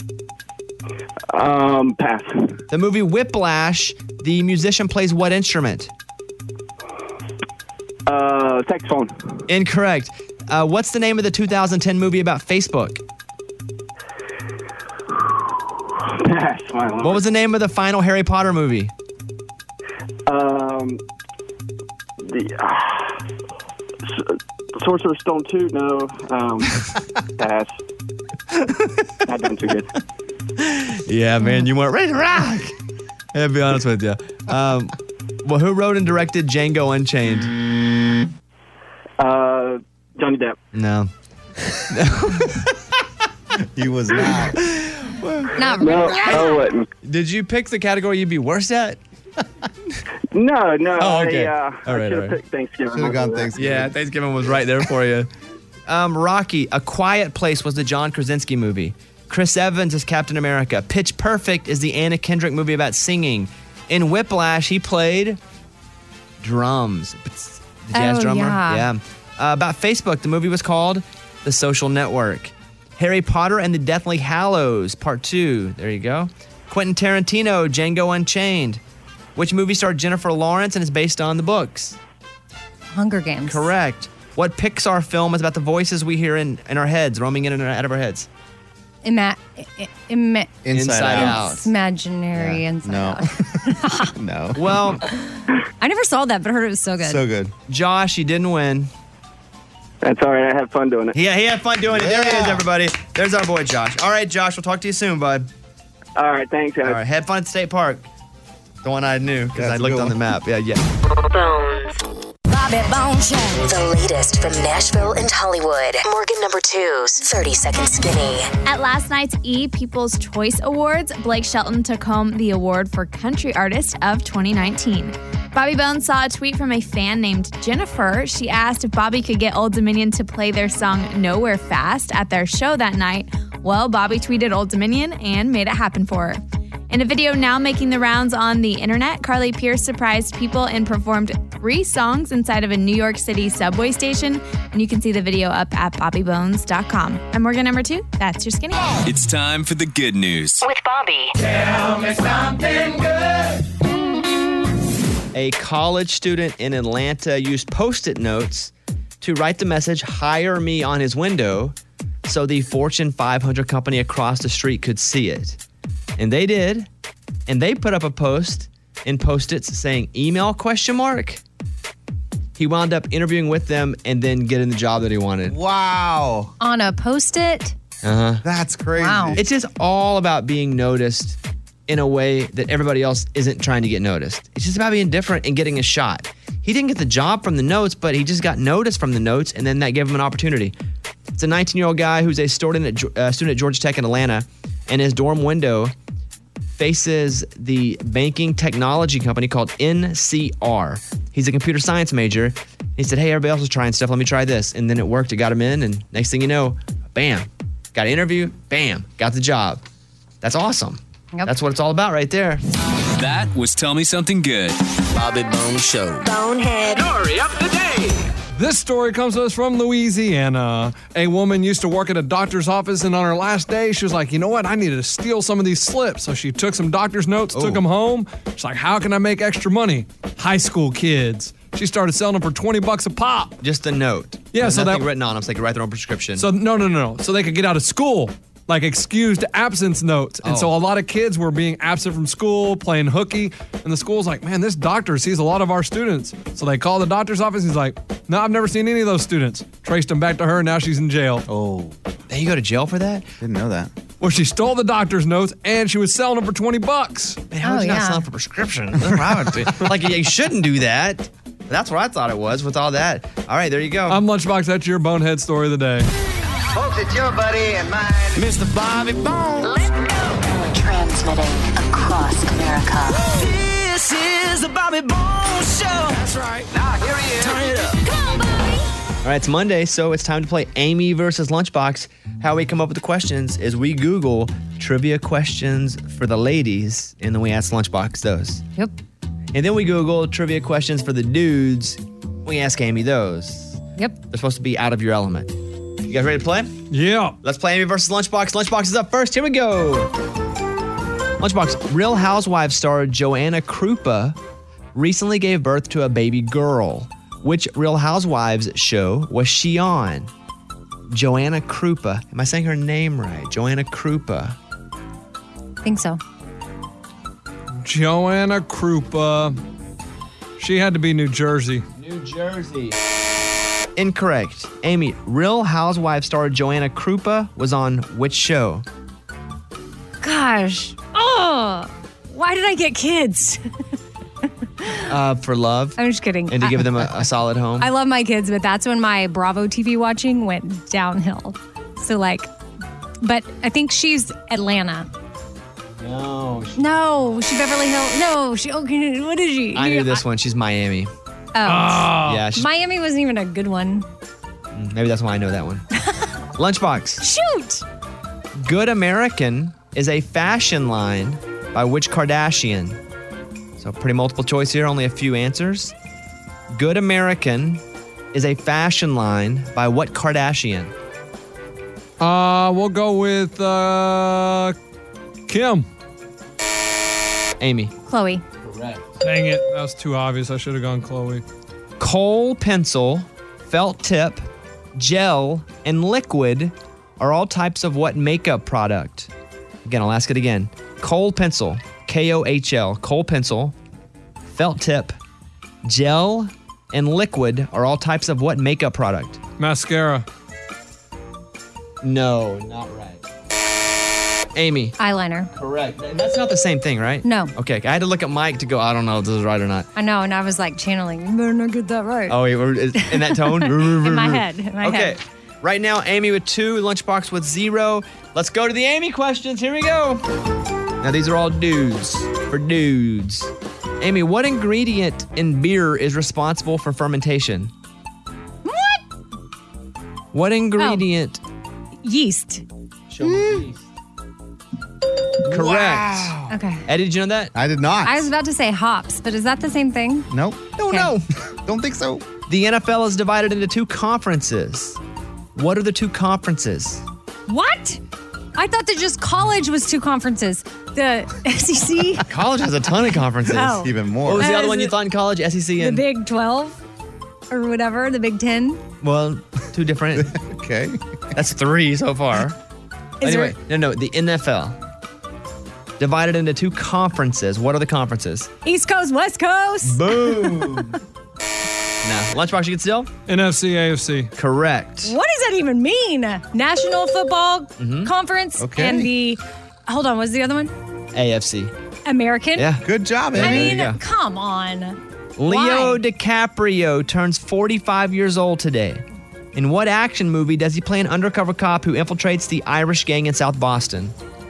Um, pass. The movie Whiplash, the musician plays what instrument? Uh, saxophone. Incorrect. Uh, what's the name of the two thousand ten movie about Facebook? Pass. My lord. What was the name of the final Harry Potter movie? Um, the uh, S- Sorcerer's Stone two. No. Um, pass. Not doing too good. Yeah, man, you weren't ready to rock. I'll be honest with you. Um, well, who wrote and directed Django Unchained? Uh, Johnny Depp. No. He was not. Not No, really. I wouldn't. Did you pick the category you'd be worse at? No, no. Oh, okay. I, uh, All right, I should all have right. picked Thanksgiving. Should have gone over that. Thanksgiving. Yeah, Thanksgiving was right there for you. Um, Rocky, A Quiet Place was the John Krasinski movie. Chris Evans is Captain America. Pitch Perfect is the Anna Kendrick movie about singing. In Whiplash, he played drums. The jazz Oh, drummer. yeah. Uh, about Facebook, the movie was called The Social Network. Harry Potter and the Deathly Hallows, Part two. There you go. Quentin Tarantino, Django Unchained. Which movie starred Jennifer Lawrence and is based on the books? Hunger Games. Correct. What Pixar film is about the voices we hear in, in our heads, roaming in and out of our heads? Ima- i- ima- Inside Out. Imaginary Inside Out. No. Well, I never saw that, but I heard it was so good. good. Josh, you didn't win. That's all right. I had fun doing it. Yeah, he had fun doing it. There he is, Yeah. everybody. There's our boy, Josh. All right, Josh, we'll talk to you soon, bud. All right. Thanks, guys. All right, have fun at State Park. The one I knew because That's I a looked good on the one. map. Yeah, yeah. Bones. Bobby Bones Show. The latest from Nashville and Hollywood. Morgan number two's thirty Second Skinny. At last night's E! People's Choice Awards, Blake Shelton took home the award for Country Artist of twenty nineteen. Bobby Bones saw a tweet from a fan named Jennifer. She asked if Bobby could get Old Dominion to play their song Nowhere Fast at their show that night. Well, Bobby tweeted Old Dominion and made it happen for her. In a video now making the rounds on the internet, Carly Pierce surprised people and performed three songs inside of a New York City subway station. And you can see the video up at bobby bones dot com. I'm Morgan number two. That's your skinny. It's time for the good news. With Bobby. Tell me something good. A college student in Atlanta used Post-it notes to write the message, hire me, on his window so the Fortune five hundred company across the street could see it. And they did. And they put up a post in Post-its saying, email question mark. He wound up interviewing with them and then getting the job that he wanted. Wow. On a Post-it? Uh-huh. That's crazy. Wow. It's just all about being noticed in a way that everybody else isn't trying to get noticed. It's just about being different and getting a shot. He didn't get the job from the notes, but he just got noticed from the notes, and then that gave him an opportunity. It's a nineteen-year-old guy who's a student at, uh, student at Georgia Tech in Atlanta, and his dorm window faces the banking technology company called N C R. He's a computer science major. He said, hey, everybody else is trying stuff. Let me try this. And then it worked. It got him in, and next thing you know, bam, got an interview, bam, got the job. That's awesome. Yep. That's what it's all about right there. That was Tell Me Something Good. Bobby Bones Show. Bonehead. Story of the day. This story comes to us from Louisiana. A woman used to work at a doctor's office, and on her last day, she was like, you know what? I needed to steal some of these slips. So she took some doctor's notes, took them home. She's like, how can I make extra money? High school kids. She started selling them for twenty bucks a pop. Just a note. Yeah, There's so nothing that- written on them, so they can write their own prescription. So no, no, no, no. So they could get out of school, like excused absence notes. And Oh. so a lot of kids were being absent from school, playing hooky. And the school's like, man, this doctor sees a lot of our students. So they call the doctor's office. He's like, no, I've never seen any of those students. Traced them back to her, and now she's in jail. Oh, Then you go to jail for that? didn't know that. Well, she stole the doctor's notes, and she was selling them for twenty bucks. Man, how would Oh, you not yeah. sell them for prescription? That's what I would do. Like, you shouldn't do that. That's what I thought it was with all that. All right, there you go. I'm Lunchbox. That's your bonehead story of the day. Folks, it's your buddy and mine, Mister Bobby Bones. Transmitting across America. This is the Bobby Bones Show. That's right. Now, here he is. Turn it up. Come on, Bobby. All right, it's Monday, so it's time to play Amy versus Lunchbox. How we come up with the questions is we Google trivia questions for the ladies, and then we ask Lunchbox those. Yep. And then we Google trivia questions for the dudes. We ask Amy those. Yep. They're supposed to be out of your element. You guys ready to play? Yeah. Let's play Amy versus Lunchbox. Lunchbox is up first. Here we go. Lunchbox, Real Housewives star Joanna Krupa recently gave birth to a baby girl. Which Real Housewives show was she on? Joanna Krupa. Am I saying her name right? Joanna Krupa. Think so. Joanna Krupa. She had to be New Jersey. New Jersey. Incorrect. Amy, Real Housewives star Joanna Krupa was on which show? Gosh. Oh, why did I get kids? Uh, for love. I'm just kidding. And to I- give them a, a solid home. I love my kids, but that's when my Bravo T V watching went downhill. So, like, but I think she's Atlanta. No. No, she Beverly Hills. No, she, okay, what is she? I knew this one. She's Miami. Oh. Yeah, she's, Miami wasn't even a good one. maybe that's why I know that one. Lunchbox. Shoot. Good American is a fashion line by which Kardashian? So pretty multiple choice here, only a few answers. Good American is a fashion line by what Kardashian? Uh, we'll go with uh, Kim. Amy. Chloe. Correct. Dang it. That was too obvious. I should have gone Chloe. Kohl Pencil felt tip, gel, and liquid are all types of what makeup product? Again, I'll ask it again. Kohl pencil, K O H L, Kohl pencil, felt tip, gel, and liquid are all types of what makeup product? Mascara. No, not right. Amy. Eyeliner. Correct. And that's not the same thing, right? No. Okay, I had to look at Mike to go, I don't know if this is right or not. I know, and I was like channeling, you better not get that right. Oh, wait, is- in that tone? In my head, in my okay. head. Right now, Amy with two, Lunchbox with zero. Let's go to the Amy questions. Here we go. Now, these are all dudes for dudes. Amy, what ingredient in beer is responsible for fermentation? What? What ingredient? Yeast. Show me yeast. Correct. Okay. Eddie, did you know that? I did not. I was about to say hops, but is that the same thing? Nope. No, Okay. no. Don't think so. The N F L is divided into two conferences. What are the two conferences? What? I thought that just college was two conferences. The S E C, College has a ton of conferences. Oh. Even more. What was the Uh, other is one you it- thought in college? S E C the and Big twelve, or whatever, the Big ten. well, two different. Okay. That's three so far. Is anyway, no, no, the N F L divided into two conferences. What are the conferences? East Coast, West Coast. Boom. Now, Lunchbox, you can still? N F C, A F C. Correct. What does that even mean? National Football Conference Okay. and the, hold on, what's the other one? A F C. American. Yeah. Good job, I Amy. mean, There you go. come on. Leo Why? DiCaprio turns forty-five years old today. In what action movie does he play an undercover cop who infiltrates the Irish gang in South Boston?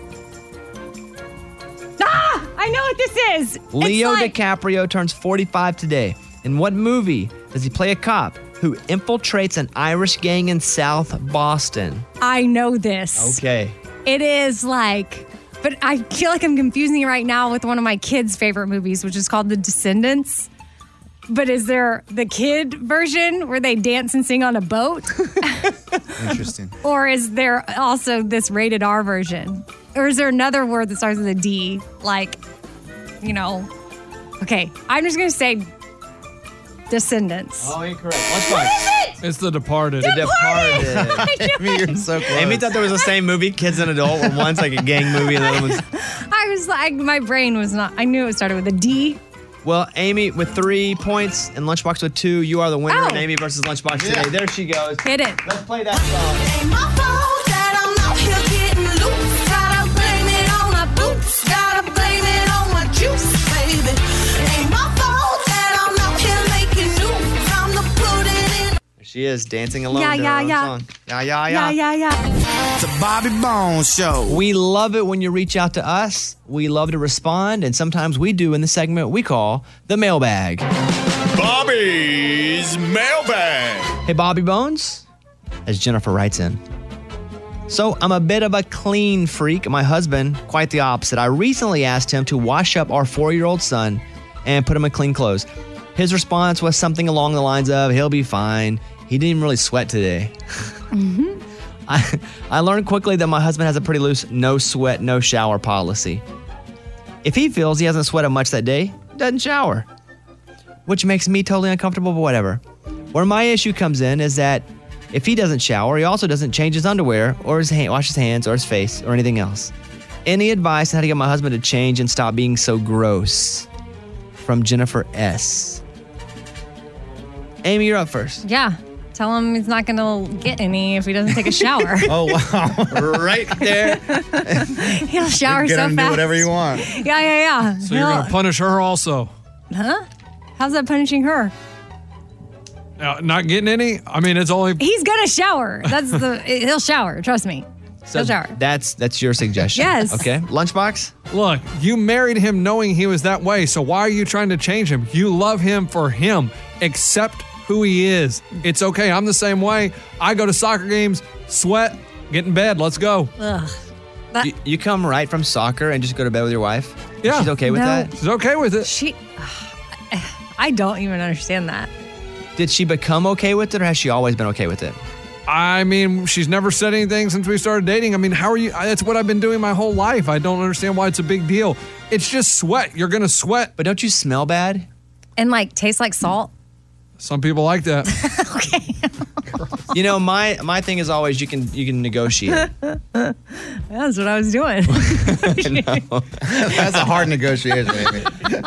Ah, I know what this is. Leo it's like, DiCaprio turns forty-five today. In what movie does he play a cop who infiltrates an Irish gang in South Boston? I know this. Okay. It is like, but I feel like I'm confusing it right now with one of my kids' favorite movies, which is called The Descendants. But is there the kid version where they dance and sing on a boat? Interesting. Or is there also this rated R version? Or is there another word that starts with a D? Like, you know, okay, I'm just going to say Descendants. Oh, incorrect. What is it? It's The Departed. The Departed. Amy, you're so close. Amy thought there was the same movie, Kids and Adult, where one's like a gang movie and the other one's... I was like, my brain was not, I knew it started with a D. Well, Amy with three points and Lunchbox with two. You are the winner Oh. in Amy versus Lunchbox Yeah. today. There she goes. Hit it. Let's play that song. Ain't my fault that I'm out here getting loose. Gotta blame it on my boots. Gotta blame it on my juice, baby. Ain't my fault that I'm out here making news. I'm the put it in. There she is, dancing alone Yeah, to her yeah, own yeah. song. Yeah, yeah, Yeah, yeah. yeah, yeah. The Bobby Bones Show. We love it when you reach out to us. We love to respond, and sometimes we do in the segment we call the mailbag. Bobby's Mailbag. Hey, Bobby Bones, as Jennifer writes in. So, I'm a bit of a clean freak. My husband, quite the opposite. I recently asked him to wash up our four-year-old son and put him in clean clothes. His response was something along the lines of, he'll be fine. He didn't even really sweat today. Mm-hmm. I, I learned quickly that my husband has a pretty loose no sweat, no shower policy. If he feels he hasn't sweated much that day, he doesn't shower, which makes me totally uncomfortable, but whatever. Where my issue comes in is that if he doesn't shower, he also doesn't change his underwear or his hand, wash his hands or his face or anything else. Any advice on how to get my husband to change and stop being so gross? From Jennifer S. Amy, you're up first. Yeah. Tell him he's not going to get any if he doesn't take a shower. Oh, wow. Right there. He'll shower Get so him to fast. do whatever you want. Yeah, yeah, yeah. So you're going to punish her also? Huh? How's that punishing her? Uh, not getting any? I mean, it's only... He's going to shower. That's the, he'll shower. Trust me. So he'll shower. that's that's your suggestion. Yes. Okay. Lunchbox? Look, you married him knowing he was that way, so why are you trying to change him? You love him for him. Accept who he is. It's okay. I'm the same way. I go to soccer games, sweat, get in bed. Let's go. Ugh. That, You, you come right from soccer and just go to bed with your wife? Yeah. She's okay with No. that? She's okay with it. she, I don't even understand that. Did she become okay with it or has she always been okay with it? I mean, she's never said anything since we started dating. I mean, how are you? That's what I've been doing my whole life. I don't understand why it's a big deal. It's just sweat. You're going to sweat. But don't you smell bad? And like, tastes like salt. Some people like that. You know, my my thing is always you can you can negotiate. That's what I was doing. That's a hard negotiation, Amy.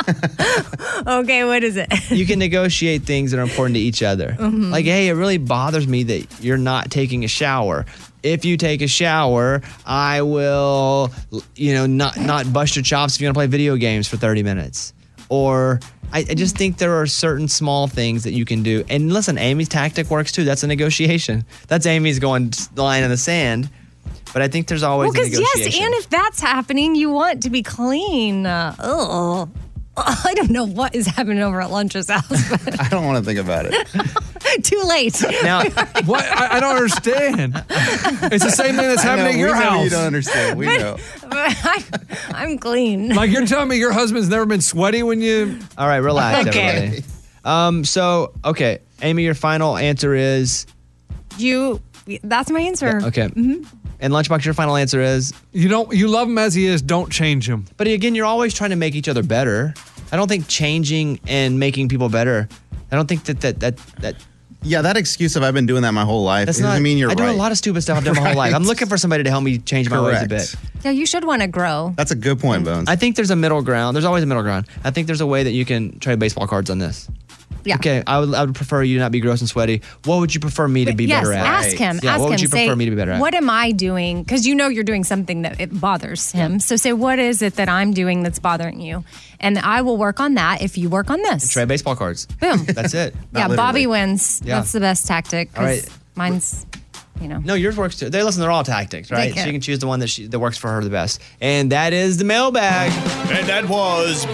Okay, what is it? You can negotiate things that are important to each other. Mhm. Like, hey, it really bothers me that you're not taking a shower. If you take a shower, I will, you know, not not bust your chops if you're gonna play video games for thirty minutes. Or I, I just think there are certain small things that you can do. And listen, Amy's tactic works too. That's a negotiation. That's Amy's going line in the sand. But I think there's always Well, a because negotiation. yes, and if that's happening, you want to be clean. Uh, oh, I don't know what is happening over at Lunch's house, but I don't want to think about it. too late. Now, what? I, I don't understand. It's the same thing that's I know, happening at your we know house. you don't understand. We But- know. but I, I'm clean. Like you're telling me your husband's never been sweaty when you. All right, relax, Okay. everybody. Um, so, okay, Amy, your final answer is You. That's my answer. okay. Mhm. And Lunchbox, your final answer is you don't you love him as he is. Don't change him. But again, you're always trying to make each other better. I don't think changing and making people better. I don't think that that that that. Yeah, that excuse of I've been doing that my whole life That's doesn't not. mean you're I do right. a lot of stupid stuff I've done my whole life. I'm Right. looking for somebody to help me change my ways a bit. Correct. Yeah, you should want to grow. That's a good point, Bones. I think there's a middle ground. There's always a middle ground. I think there's a way that you can trade baseball cards on this. Yeah. Okay, I would, I would prefer you not be gross and sweaty. What would you prefer me to be yes, better at? ask him. Yeah, ask what him. would you say, prefer me to be better at? What am I doing? Because you know you're doing something that it bothers him. So say, what is it that I'm doing that's bothering you? And I will work on that if you work on this. Trade baseball cards. Boom. That's it. yeah, Bobby wins. Yeah. That's the best tactic. 'cause All right. Mine's, you know. No, yours works too. They listen, they're all tactics, right? can. So you can choose the one that she, that works for her the best. And that is the mailbag. And that was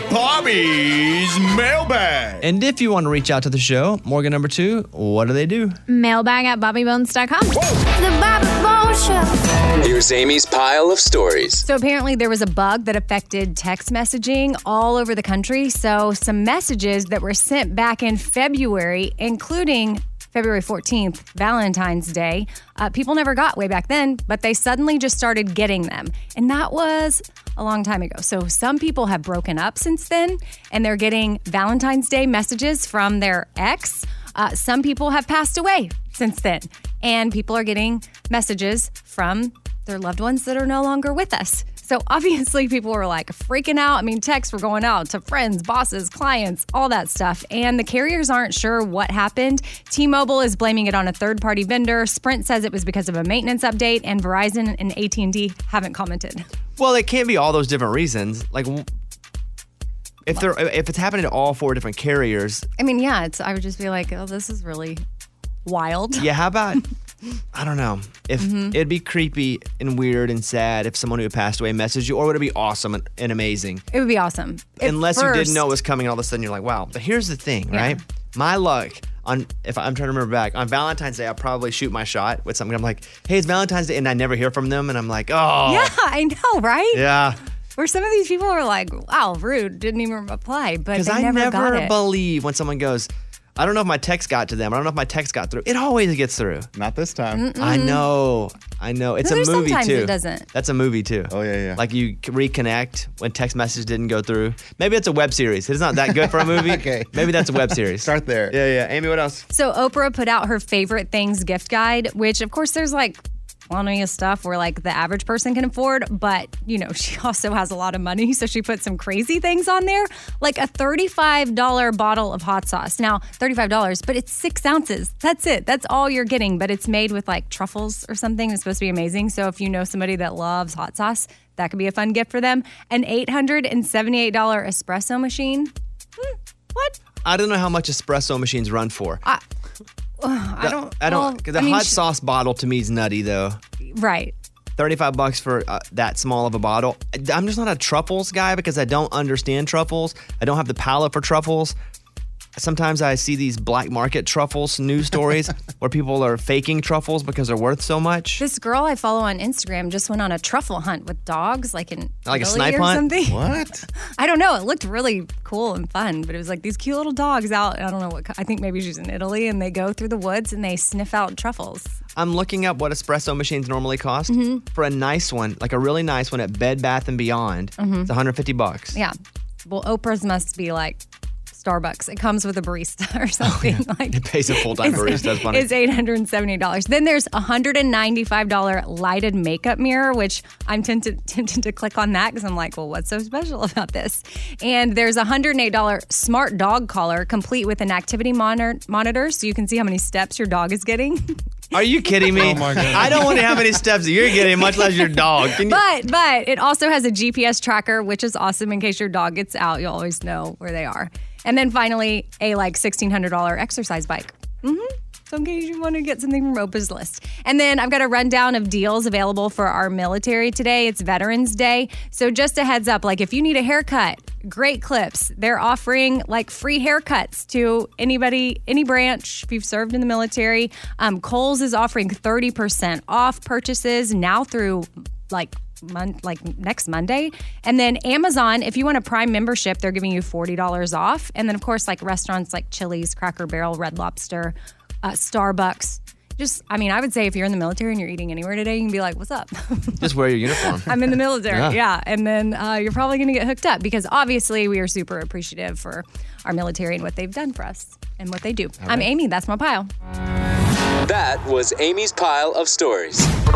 Bobby's mailbag. And if you want to reach out to the show, Morgan number two, what do they do? Mailbag at bobby bones dot com. The Bobby Bones Show. Here's Amy's pile of stories. So apparently there was a bug that affected text messaging all over the country. So some messages that were sent back in February, including February fourteenth, Valentine's Day, uh, people never got way back then, but they suddenly just started getting them. And that was a long time ago. So some people have broken up since then, and they're getting Valentine's Day messages from their ex. Uh, some people have passed away since then, and people are getting messages from their loved ones that are no longer with us. So obviously people were like freaking out. I mean, texts were going out to friends, bosses, clients, all that stuff. And the carriers aren't sure what happened. T-Mobile is blaming it on a third-party vendor. Sprint says it was because of a maintenance update, and Verizon and A T and T haven't commented. Well, it can't be all those different reasons. Like, w- if they're if it's happening to all four different carriers, I mean, yeah, it's. I would just be like, oh, this is really wild. yeah, how about, I don't know, if Mhm. it'd be creepy and weird and sad if someone who had passed away messaged you, or would it be awesome and, and amazing? It would be awesome. At Unless you first- didn't know it was coming, all of a sudden you're like, wow. But here's the thing, Yeah. right? My luck on, if I'm trying to remember back, on Valentine's Day, I'll probably shoot my shot with something. I'm like, hey, it's Valentine's Day, and I never hear from them, and I'm like, oh. Yeah, I know, right? Yeah. Where some of these people are like, wow, rude, didn't even reply, but Because they I never, never got it. believe when someone goes, I don't know if my text got to them. I don't know if my text got through. It always gets through. Not this time. I know. I know. It's No, a there's movie sometimes too. it doesn't. That's a movie too. Oh yeah, yeah. Like you c- reconnect when text message didn't go through. Maybe it's a web series. It's not that good for a movie. Okay. Maybe that's a web series. Start there. Yeah, yeah. Amy, what else? So Oprah put out her favorite things gift guide, which of course there's like plenty of stuff where like the average person can afford, but you know, she also has a lot of money. So she put some crazy things on there, like a thirty-five dollars bottle of hot sauce. Now, thirty-five dollars, but it's six ounces. That's it. That's all you're getting, but it's made with like truffles or something. It's supposed to be amazing. So if you know somebody that loves hot sauce, that could be a fun gift for them. An eight hundred seventy-eight dollars espresso machine. Hmm, what? I don't know how much espresso machines run for. I, I don't. I don't. well, 'cause the I mean, hot sh- sauce bottle to me is nutty though. Right. thirty-five bucks for uh, that small of a bottle. I'm just not a truffles guy because I don't understand truffles. I don't have the palate for truffles. Sometimes I see these black market truffles news stories where people are faking truffles because they're worth so much. This girl I follow on Instagram just went on a truffle hunt with dogs, like in Like a Italy snipe or hunt? something. What? I don't know. It looked really cool and fun, but it was like these cute little dogs out. I don't know what. I think maybe she's in Italy, and they go through the woods and they sniff out truffles. I'm looking up what espresso machines normally cost. Mhm. For a nice one, like a really nice one at Bed Bath and Beyond, Mhm. it's one hundred fifty bucks. Yeah. Well, Oprah's must be like Starbucks. It comes with a barista or something. Oh, yeah. Like It pays a full-time barista. That's funny. It's eight hundred seventy dollars. Then there's a one hundred ninety-five dollars lighted makeup mirror, which I'm tempted, tempted to click on that because I'm like, well, what's so special about this? And there's a one hundred eight dollars smart dog collar, complete with an activity monitor, monitor so you can see how many steps your dog is getting. Are you kidding me? Oh, my goodness. I don't want to know how many steps you're getting, much less your dog. Can you- But but it also has a G P S tracker, which is awesome. In case your dog gets out, you'll always know where they are. And then finally, a like sixteen hundred dollars exercise bike. Mm-hmm. So in case you want to get something from Oprah's list. And then I've got a rundown of deals available for our military today. It's Veterans Day. So just a heads up, like if you need a haircut, Great Clips, they're offering like free haircuts to anybody, any branch if you've served in the military. Um, Kohl's is offering thirty percent off purchases now through like Mon- like next Monday. And then Amazon, if you want a Prime membership, they're giving you forty dollars off. And then of course, like restaurants like Chili's, Cracker Barrel, Red Lobster, uh, Starbucks. Just, I mean, I would say if you're in the military and you're eating anywhere today, you can be like, what's up? Just wear your uniform. I'm in the military. Yeah. Yeah. And then uh, you're probably going to get hooked up because obviously we are super appreciative for our military and what they've done for us and what they do. All I'm right. Amy. That's my pile. That was Amy's pile of stories.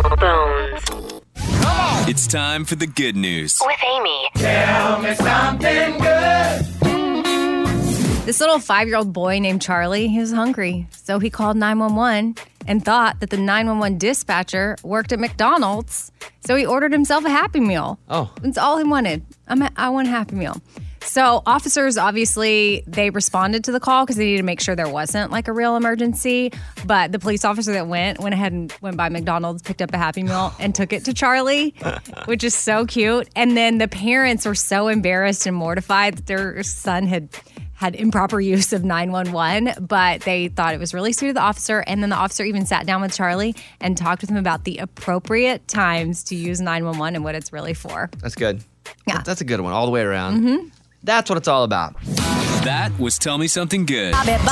It's time for the good news. With Amy. Tell me something good. This little five-year-old boy named Charlie, he was hungry. So he called nine one one and thought that the nine one one dispatcher worked at McDonald's. So he ordered himself a Happy Meal. Oh. That's all he wanted. I'm a, I want a Happy Meal. So officers, obviously, they responded to the call because they needed to make sure there wasn't like a real emergency. But the police officer that went, went ahead and went by McDonald's, picked up a Happy Meal and took it to Charlie, which is so cute. And then the parents were so embarrassed and mortified that their son had had improper use of nine one one, but they thought it was really sweet of the officer. And then the officer even sat down with Charlie and talked with him about the appropriate times to use nine one one and what it's really for. That's good. Yeah. That's a good one all the way around. Mm-hmm. That's what it's all about. That was Tell Me Something Good.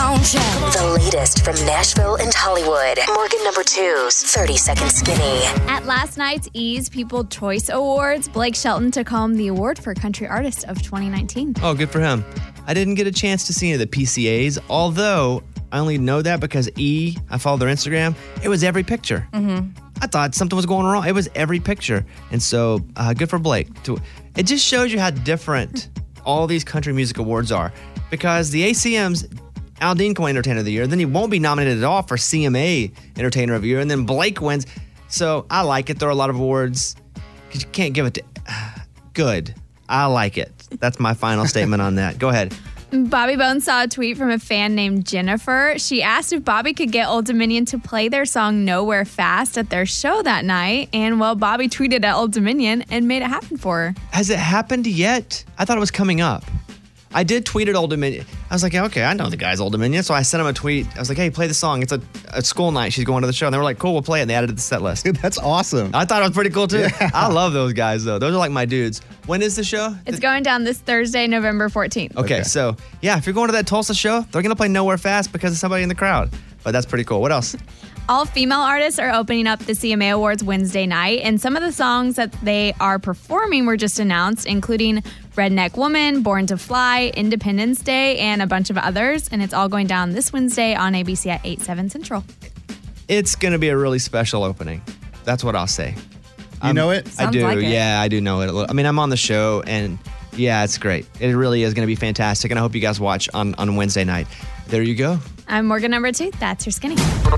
The latest from Nashville and Hollywood. Morgan number two's thirty second Skinny. At last night's E's People's Choice Awards, Blake Shelton took home the award for Country Artist of twenty nineteen. Oh, good for him. I didn't get a chance to see any of the P C As, although I only know that because E, I follow their Instagram, it was every picture. Mm-hmm. I thought something was going wrong. It was every picture. And so uh, good for Blake. To, it just shows you how different all these country music awards are. Because the A C M's Al Dean can win Entertainer of the Year, then he won't be nominated at all for C M A Entertainer of the Year, and then Blake wins. So I like it. There are a lot of awards because you can't give it to... Good. I like it. That's my final statement on that. Go ahead. Bobby Bones saw a tweet from a fan named Jennifer. She asked if Bobby could get Old Dominion to play their song Nowhere Fast at their show that night. And, well, Bobby tweeted at Old Dominion and made it happen for her. Has it happened yet? I thought it was coming up. I did tweet at Old Dominion. I was like, yeah, okay, I know the guy's Old Dominion. So I sent him a tweet. I was like, hey, play the song. It's a, a school night. She's going to the show. And they were like, cool, we'll play it. And they added it to the set list. Dude, that's awesome. I thought it was pretty cool, too. Yeah. I love those guys, though. Those are like my dudes. When is the show? It's going down this Thursday, November fourteenth. Okay, Okay. so, yeah, if you're going to that Tulsa show, they're going to play Nowhere Fast because of somebody in the crowd. But that's pretty cool. What else? All female artists are opening up the C M A Awards Wednesday night, and some of the songs that they are performing were just announced, including Redneck Woman, Born to Fly, Independence Day, and a bunch of others. And it's all going down this Wednesday on A B C at eight, seven Central. It's going to be a really special opening. That's what I'll say. You know it? I Sounds do. like it. Yeah, I do know it a little. I mean, I'm on the show, and yeah, it's great. It really is going to be fantastic, and I hope you guys watch on, on Wednesday night. There you go. I'm Morgan number two. That's your skinny.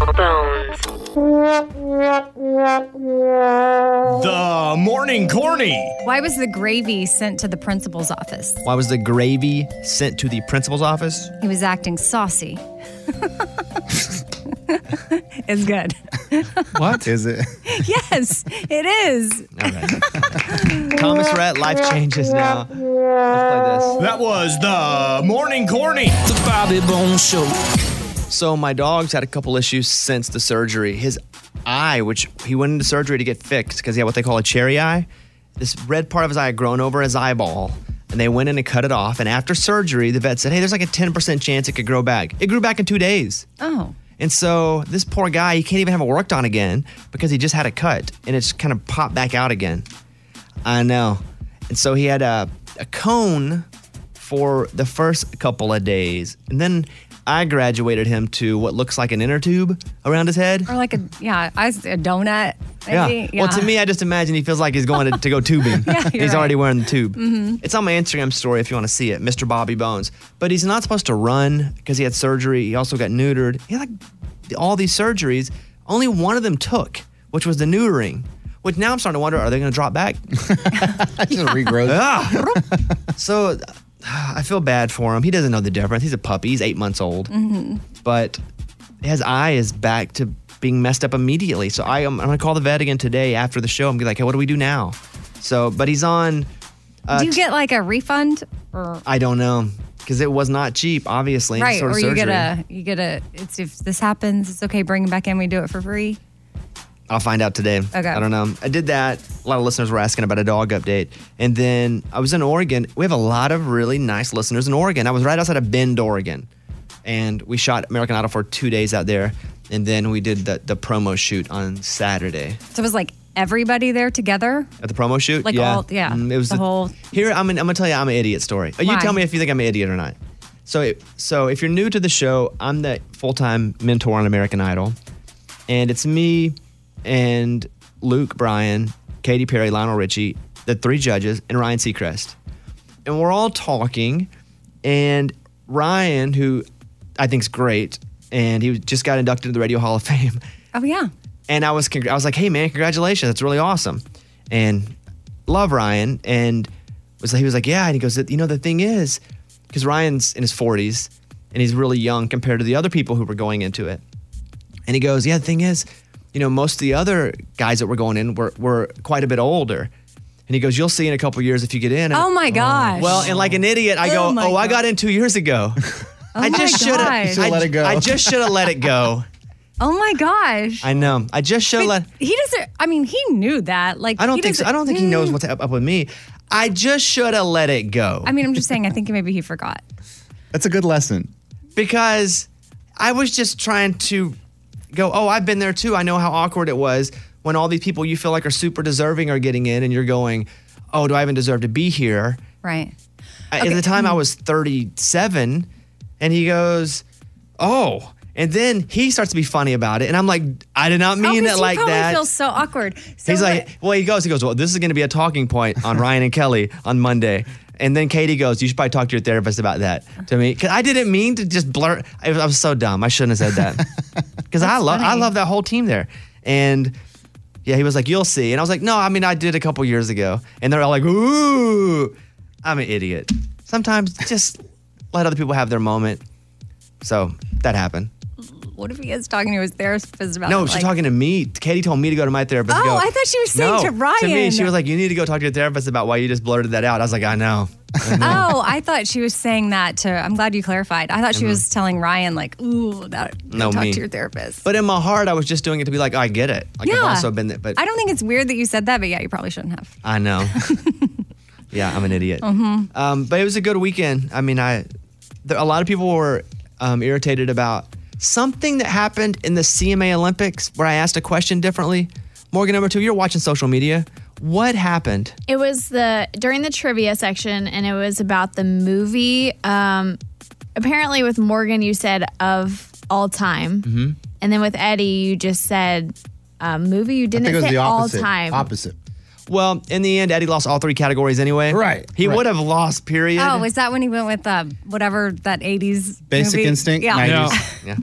The Morning Corny. Why was the gravy sent to the principal's office? Why was the gravy sent to the principal's office? He was acting saucy. It's good. What? Is it? Yes, it is. All right. Thomas Rhett, life changes now. Let's play this. That was the Morning Corny. The Bobby Bones Show. So my dog's had a couple issues since the surgery. His eye, which he went into surgery to get fixed because he had what they call a cherry eye. This red part of his eye had grown over his eyeball, and they went in and cut it off. And after surgery, the vet said, hey, there's like a ten percent chance it could grow back. It grew back in two days. Oh. And so this poor guy, he can't even have it worked on again because he just had a cut, and it's kind of popped back out again. I know. And so he had a, a cone for the first couple of days. And then I graduated him to what looks like an inner tube around his head. Or like a, yeah, I was a donut. Maybe. Yeah. Well, to me, I just imagine he feels like he's going to, to go tubing. Yeah, you're he's right. already wearing the tube. Mhm. It's on my Instagram story if you want to see it, Mister Bobby Bones. But he's not supposed to run because he had surgery. He also got neutered. He had like all these surgeries. Only one of them took, which was the neutering. Which now I'm starting to wonder, are they going to drop back? Just regrowth. Ah. So I feel bad for him. He doesn't know the difference. He's a puppy. He's eight months old. Mhm. But his eye is back to being messed up immediately. So I, I'm, I'm going to call the vet again today after the show and be like, hey, what do we do now? So, but he's on. Uh, Do you get like a refund? Or I don't know because it was not cheap, obviously. right, sort of or you surgery. get a you get a. It's if this happens, it's okay. Bring him back in. We do it for free. I'll find out today. Okay. I don't know. I did that. A lot of listeners were asking about a dog update. And then I was in Oregon. We have a lot of really nice listeners in Oregon. I was right outside of Bend, Oregon. And we shot American Idol for two days out there. And then we did the, the promo shoot on Saturday. So it was like everybody there together. At the promo shoot? Like yeah. all- yeah, Mm, it was the whole- Here, I'm, an, I'm going to tell you I'm an idiot story. Oh, you Why? tell me if you think I'm an idiot or not. So, it, so if you're new to the show, I'm the full-time mentor on American Idol. And it's me and Luke Bryan, Katy Perry, Lionel Richie, the three judges, and Ryan Seacrest. And we're all talking, and Ryan, who I think's great, and he just got inducted to the Radio Hall of Fame. Oh yeah. And I was, congr- I was like, hey man, congratulations, that's really awesome. And love Ryan, and was he was like, yeah, and he goes, you know, the thing is, because Ryan's in his forties, and he's really young compared to the other people who were going into it. And he goes, yeah, the thing is, you know, most of the other guys that were going in were, were quite a bit older. And he goes, you'll see in a couple years if you get in. And, Oh my gosh. Well, and like an idiot, I go, Oh my oh, I God. got in two years ago. I my just should gosh. have You should've let it go. I just should have let it go. Oh my gosh. I know. I just should have let. He doesn't. I mean, he knew that. Like I don't he think. So. doesn't- I don't think he knows Mm. what's up up with me. I just should have let it go. I mean, I'm just saying. I think maybe he forgot. That's a good lesson. Because I was just trying to go, oh, I've been there too. I know how awkward it was when all these people you feel like are super deserving are getting in and you're going, oh, do I even deserve to be here? Right. At the time I was thirty-seven, and he goes, oh. And then he starts to be funny about it. And I'm like, I did not mean oh, 'cause it he like probably that. feels so awkward. So He's what- like, well, he goes, he goes, well, this is going to be a talking point on Ryan and Kelly on Monday. And then Katie goes, you should probably talk to your therapist about that to me. Cause I didn't mean to just blur. I was, I was so dumb. I shouldn't have said that. Cause I love, I funny. love that whole team there. And yeah, he was like, you'll see. And I was like, no, I mean, I did a couple years ago. And they're all like, ooh, I'm an idiot. Sometimes just let other people have their moment. So that happened. what if he is talking to his therapist about No, it? she's like, talking to me. Katie told me to go to my therapist. Oh, go, I thought she was saying no, to Ryan. To me, she was like, you need to go talk to your therapist about why you just blurted that out. I was like, I know. I know. Oh, I thought she was saying that to. I'm glad you clarified. I thought she Mhm. was telling Ryan like, "Ooh, that No, talk me. to your therapist." But in my heart, I was just doing it to be like, I get it. Like Yeah. I've also been there, but I don't think it's weird that you said that, but yeah, you probably shouldn't have. I know. Yeah, I'm an idiot. Mhm. Um, but it was a good weekend. I mean, I there, a lot of people were um, irritated about something that happened in the C M A Olympics where I asked a question differently. Morgan, number two, you're watching social media. What happened? It was the during the trivia section, and it was about the movie. Um, apparently, with Morgan, you said of all time, Mm-hmm. and then with Eddie, you just said uh, movie. You didn't say all time. Opposite. Well, in the end, Eddie lost all three categories anyway. Right. He right. would have lost, period. Oh, was that when he went with uh, whatever that eighties Basic movie? Instinct, Yeah. nineties. Yeah.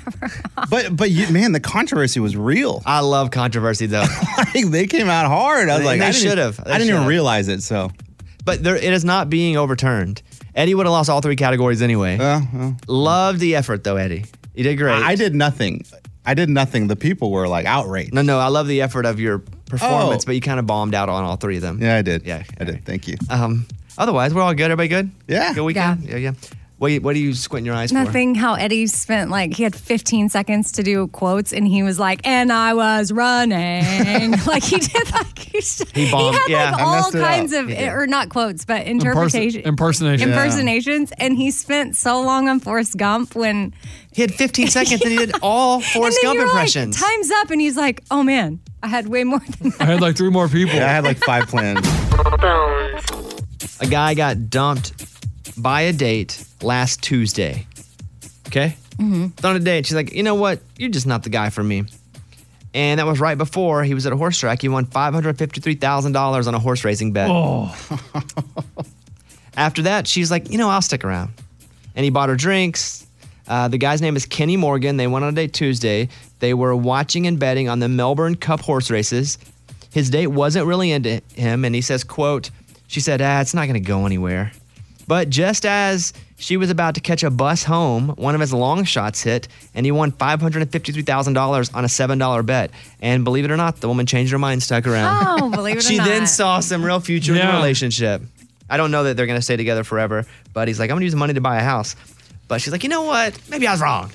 But but you, man, the controversy was real. I love controversy though. Like, they came out hard. I was They- like, they I didn't- should have. They I didn't should even have. realize it. So, But there, it is not being overturned. Eddie would have lost all three categories anyway. Loved the effort though, Eddie. You did great. I did nothing. I did nothing. The people were like outraged. No, no, I love the effort of your performance, Oh. but you kind of bombed out on all three of them. Yeah, I did. Yeah, I did. Thank you. Um, otherwise, we're all good. Everybody good? Yeah. Good weekend? Yeah, yeah. What, what are you squinting your eyes for? Nothing. How Eddie spent like he had fifteen seconds to do quotes, and he was like, "And I was running." Like he did. Like he, He bombed, had yeah. like I all messed it up. kinds of, He did. or not quotes, but interpretation, impersonation. Yeah. impersonations, and he spent so long on Forrest Gump when he had fifteen seconds, and he did all Forrest and then Gump you're impressions. Like, Time's up, and he's like, "Oh man, I had way more than that." I had like three more people. Yeah, I had like five plans. A guy got dumped by a date last Tuesday. Okay? Mm-hmm. On a date, she's like, you know what? You're just not the guy for me. And that was right before he was at a horse track. He won five hundred fifty-three thousand dollars on a horse racing bet. Oh. After that, she's like, you know, I'll stick around. And he bought her drinks. Uh, the guy's name is Kenny Morgan. They went on a date Tuesday. They were watching and betting on the Melbourne Cup horse races. His date wasn't really into him, and he says, quote, she said, ah, it's not going to go anywhere. But just as she was about to catch a bus home, one of his long shots hit, and he won five hundred fifty-three thousand dollars on a seven dollar bet. And believe it or not, the woman changed her mind, stuck around. Oh, believe it or She not. then saw some real future in the Yeah. relationship. I don't know that they're going to stay together forever, but he's like, I'm going to use the money to buy a house. But she's like, you know what? Maybe I was wrong.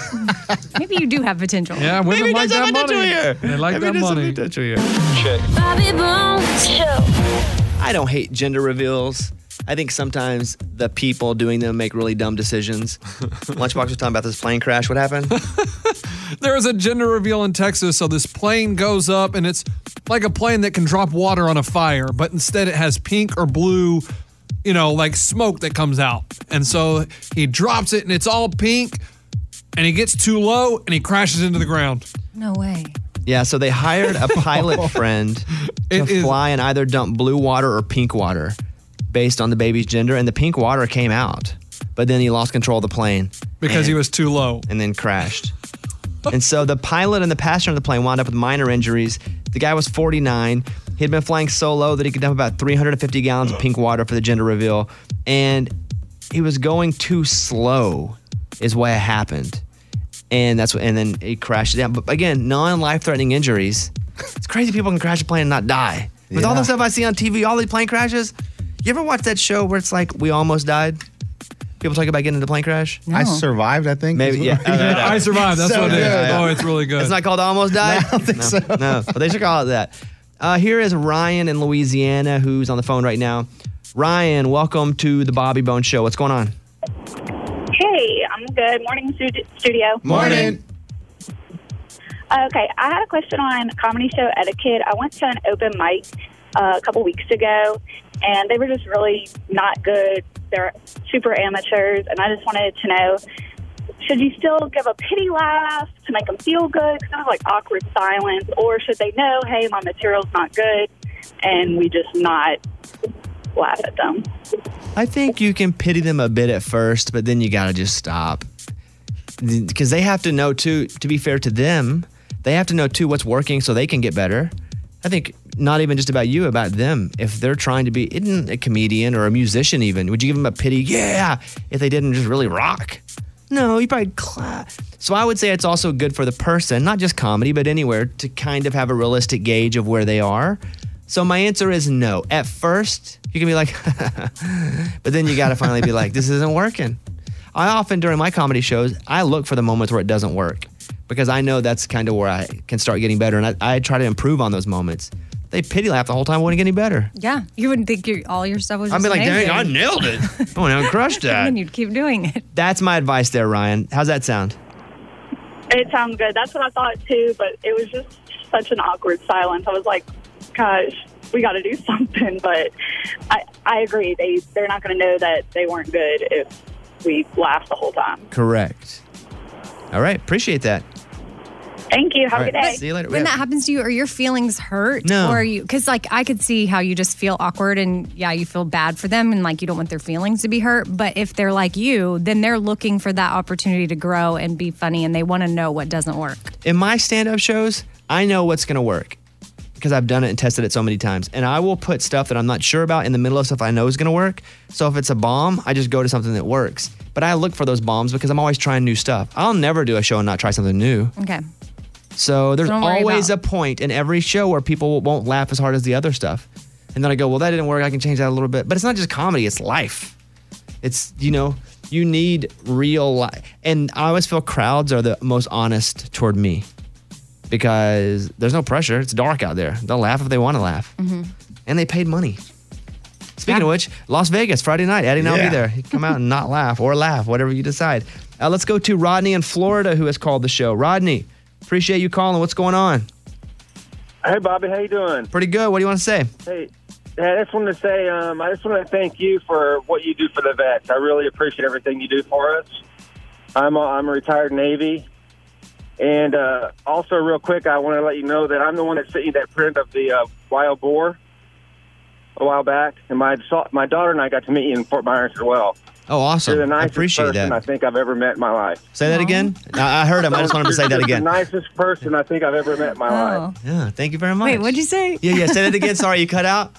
Maybe you do have potential. Yeah, women Maybe like there's that some potential money. here. They like Maybe that there's some money. potential here. Bobby Bones Show. I don't hate gender reveals. I think sometimes the people doing them make really dumb decisions. Lunchbox was talking about this plane crash. What happened? There was a gender reveal in Texas, so this plane goes up, and it's like a plane that can drop water on a fire, but instead it has pink or blue, you know, like smoke that comes out. And so he drops it, and it's all pink, and he gets too low, and he crashes into the ground. No way. Yeah, so they hired a pilot friend to It is- fly and either dump blue water or pink water based on the baby's gender, and the pink water came out. But then he lost control of the plane. Because and- he was too low. And then crashed. And so the pilot and the passenger of the plane wound up with minor injuries. The guy was forty-nine. He had been flying so low that he could dump about three hundred fifty gallons of pink water for the gender reveal. And he was going too slow is what happened. And that's what, and then he crashed down. But again, non-life-threatening injuries. It's crazy people can crash a plane and not die. With all Yeah. the stuff I see on T V, all these plane crashes. You ever watch that show where it's like we almost died? People talk about getting into a plane crash. I survived, I think. Maybe, yeah. I survived. That's So what it is. good. Oh, it's really good. It's not called Almost Died? I don't think no, so. No, but they should call it that. Uh, here is Ryan in Louisiana who's on the phone right now. Ryan, welcome to the Bobby Bones Show. What's going on? Hey, I'm good. Morning, stu- studio. Morning. Okay, I had a question on comedy show etiquette. I went to an open mic uh, a couple weeks ago, and they were just really not good. They're super amateurs, and I just wanted to know, should you still give a pity laugh to make them feel good, kind of like awkward silence, or should they know, hey, my material's not good, and we just not laugh at them? I think you can pity them a bit at first, but then you got to just stop. Because they have to know, too, to be fair to them, they have to know, too, what's working so they can get better. I think not even just about you, about them. If they're trying to be isn't a comedian or a musician even, would you give them a pity? Yeah, if they didn't just really rock. No, you probably clap. So I would say it's also good for the person, not just comedy, but anywhere, to kind of have a realistic gauge of where they are. So my answer is no. At first, you can be like, but then you got to finally be like, this isn't working. I often, during my comedy shows, I look for the moments where it doesn't work because I know that's kind of where I can start getting better. And I, I try to improve on those moments. They pity laugh the whole time, wouldn't get any better. Yeah, you wouldn't think your, all your stuff was I'd just be like, amazing. dang, I nailed it. I went out and crushed And that. then you'd keep doing it. That's my advice there, Ryan. How's that sound? It sounds good. That's what I thought, too, but it was just such an awkward silence. I was like, gosh, we got to do something. But I, I agree. They, they're not going to know that they weren't good if we laugh the whole time. Correct. All right, appreciate that. Thank you. Have All a good right, day. see you later. When Yeah. that happens to you, are your feelings hurt? No. Or are you, because like I could see how you just feel awkward and yeah, you feel bad for them and like you don't want their feelings to be hurt. But if they're like you, then they're looking for that opportunity to grow and be funny and they want to know what doesn't work. In my stand-up shows, I know what's going to work because I've done it and tested it so many times. And I will put stuff that I'm not sure about in the middle of stuff I know is going to work. So if it's a bomb, I just go to something that works. But I look for those bombs because I'm always trying new stuff. I'll never do a show and not try something new. Okay. So there's Don't worry always about- a point in every show where people won't laugh as hard as the other stuff. And then I go, well, that didn't work. I can change that a little bit. But it's not just comedy, it's life. It's, you know, you need real life. And I always feel crowds are the most honest toward me because there's no pressure. It's dark out there. They'll laugh if they want to laugh. Mm-hmm. And they paid money. Speaking of which, Las Vegas, Friday night. Eddie and I'll Yeah. be there. You can come out and not laugh or laugh, whatever you decide. Uh, let's go to Rodney in Florida who has called the show. Rodney, appreciate you calling. What's going on? Hey, Bobby, how you doing? Pretty good. What do you want to say? Hey, Yeah, I just wanted to say, um, I just want to thank you for what you do for the vets. I really appreciate everything you do for us. I'm a, I'm a retired Navy. And uh, also, real quick, I want to let you know that I'm the one that sent you that print of the uh, wild boar a while back. And my my daughter and I got to meet you in Fort Myers as well. Oh, awesome. You're the I nicest appreciate person that. I think I've ever met in my life. Say that again? I I heard him. I just want him to say that again. You're the nicest person I think I've ever met in my Oh. life. Yeah, thank you very much. Wait, what'd you say? Yeah, yeah, say that again. Sorry, you cut out.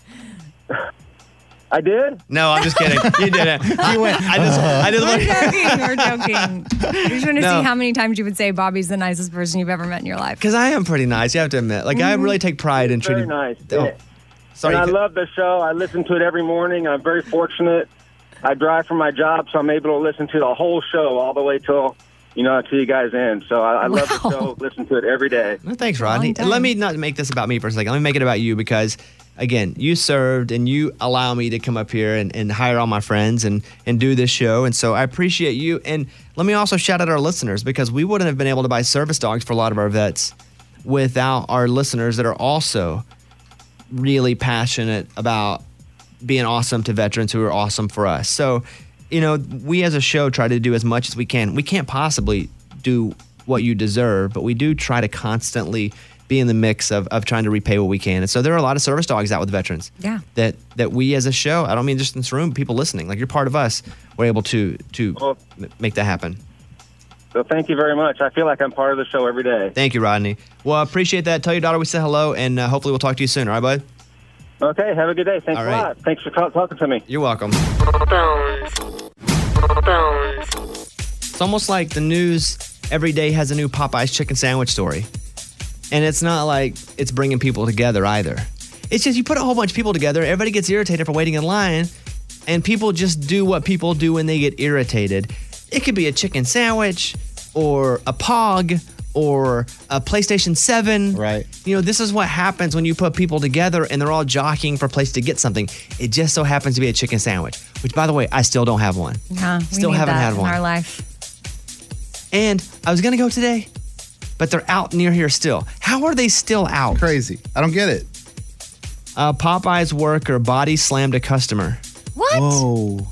I did? No, I'm just kidding. You didn't. You went. I just, I just We're went. joking. We're joking. We're just trying to No. see how many times you would say Bobby's the nicest person you've ever met in your life. Because I am pretty nice. You have to admit. Like I really take pride in Very treating. nice. Oh, Yeah. sorry. And I you cut- love the show. I listen to it every morning. I'm very fortunate. I drive from my job, so I'm able to listen to the whole show all the way till, you know, till you guys end. So I, I love the show. Listen to it every day. Well, thanks, Rodney. And let me not make this about me for a second. Let me make it about you because, again, you served and you allow me to come up here and, and hire all my friends and, and do this show. And so I appreciate you. And let me also shout out our listeners because we wouldn't have been able to buy service dogs for a lot of our vets without our listeners that are also really passionate about being awesome to veterans who are awesome for us. So, you know, we as a show try to do as much as we can. We can't possibly do what you deserve, but we do try to constantly be in the mix of, of trying to repay what we can. And so there are a lot of service dogs out with veterans. Yeah. That that we as a show, I don't mean just in this room, but people listening, like you're part of us, we're able to to m- make that happen. So thank you very much. I feel like I'm part of the show every day. Thank you, Rodney. Well, I appreciate that. Tell your daughter we said hello, and uh, hopefully we'll talk to you soon. All right, bud? Okay, have a good day. Thanks All a right. lot. Thanks for ta- talking to me. You're welcome. It's almost like the news every day has a new Popeye's chicken sandwich story. And it's not like it's bringing people together either. It's just you put a whole bunch of people together, everybody gets irritated for waiting in line, and people just do what people do when they get irritated. It could be a chicken sandwich or a Pog or a PlayStation seven. Right. You know, this is what happens when you put people together and they're all jockeying for a place to get something. It just so happens to be a chicken sandwich, which, by the way, I still don't have one. Yeah, we Still need haven't that had in one. our life. And I was going to go today, but they're out near here still. How are they still out? Crazy. I don't get it. A Popeye's worker body slammed a customer, What? Whoa.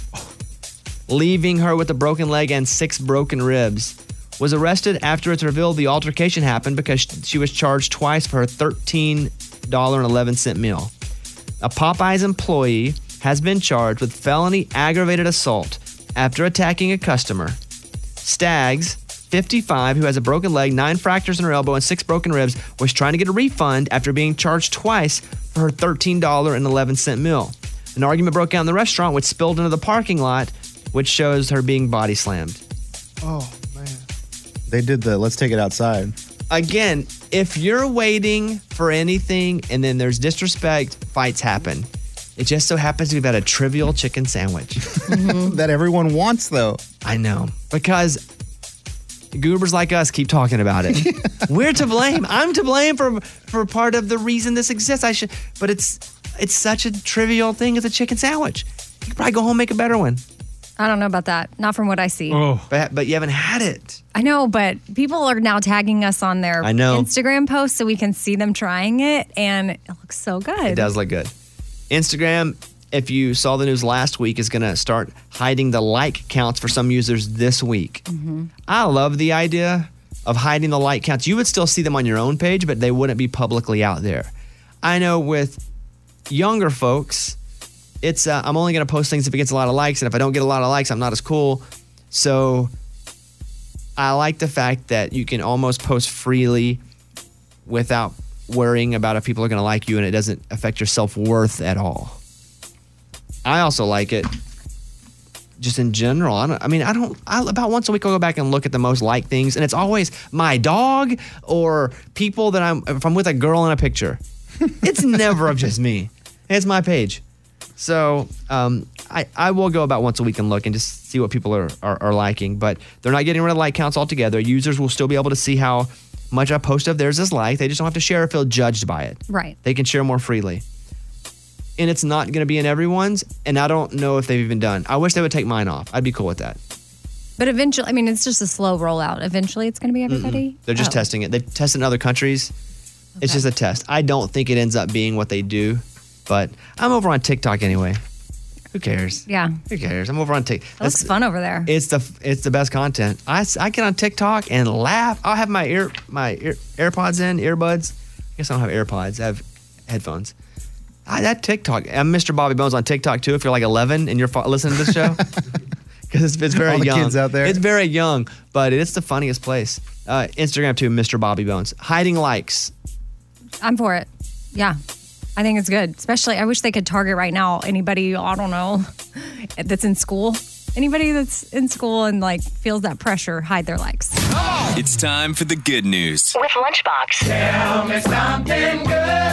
leaving her with a broken leg and six broken ribs. Was arrested after it's revealed the altercation happened because she was charged twice for her thirteen dollars and eleven cents meal. A Popeye's employee has been charged with felony aggravated assault after attacking a customer. Staggs, fifty-five, who has a broken leg, nine fractures in her elbow, and six broken ribs, was trying to get a refund after being charged twice for her thirteen dollars and eleven cents meal. An argument broke out in the restaurant, which spilled into the parking lot, which shows her being body slammed. Oh, man. They did the let's take it outside. Again, if you're waiting for anything and then there's disrespect, fights happen. It just so happens to be about a trivial chicken sandwich. That everyone wants, though. I know. Because goobers like us keep talking about it. We're to blame. I'm to blame for for part of the reason this exists. I should, but it's it's such a trivial thing as a chicken sandwich. You could probably go home and make a better one. I don't know about that. Not from what I see. But, but you haven't had it. I know, but people are now tagging us on their I know. Instagram posts so we can see them trying it, and it looks so good. It does look good. Instagram, if you saw the news last week, is going to start hiding the like counts for some users this week. Mm-hmm. I love the idea of hiding the like counts. You would still see them on your own page, but they wouldn't be publicly out there. I know with younger folks, it's uh, I'm only going to post things if it gets a lot of likes, and if I don't get a lot of likes, I'm not as cool. So I like the fact that you can almost post freely without worrying about if people are going to like you, and it doesn't affect your self-worth at all. I also like it just in general. I, don't, I mean, I don't, I, about once a week I'll go back and look at the most liked things, and it's always my dog or people that I'm, if I'm with a girl in a picture. It's never of just me. It's my page. So um, I, I will go about once a week and look and just see what people are, are, are liking, but they're not getting rid of like counts altogether. Users will still be able to see how much a post of theirs is liked. They just don't have to share or feel judged by it. Right. They can share more freely. And it's not going to be in everyone's, and I don't know if they've even done. I wish they would take mine off. I'd be cool with that. But eventually, I mean, it's just a slow rollout. Eventually, it's going to be everybody. They're just Oh. testing it. They've tested in other countries. It's just a test. I don't think it ends up being what they do. But I'm over on TikTok anyway. Who cares? Yeah. Who cares? I'm over on TikTok. It looks fun over there. It's the it's the best content. I, I get on TikTok and laugh. I'll have my ear my ear, AirPods in, earbuds. I guess I don't have AirPods. I have headphones. I, that TikTok. I'm Mister Bobby Bones on TikTok too. If you're like eleven and you're fo- listening to this show, because it's, it's very All the young. kids out there. It's very young, but it's the funniest place. Uh, Instagram too, Mister Bobby Bones. Hiding likes. I'm for it. Yeah. I think it's good. Especially, I wish they could target right now anybody, I don't know, that's in school. Anybody that's in school and like feels that pressure, hide their likes. It's time for the good news. With Lunchbox. Tell me something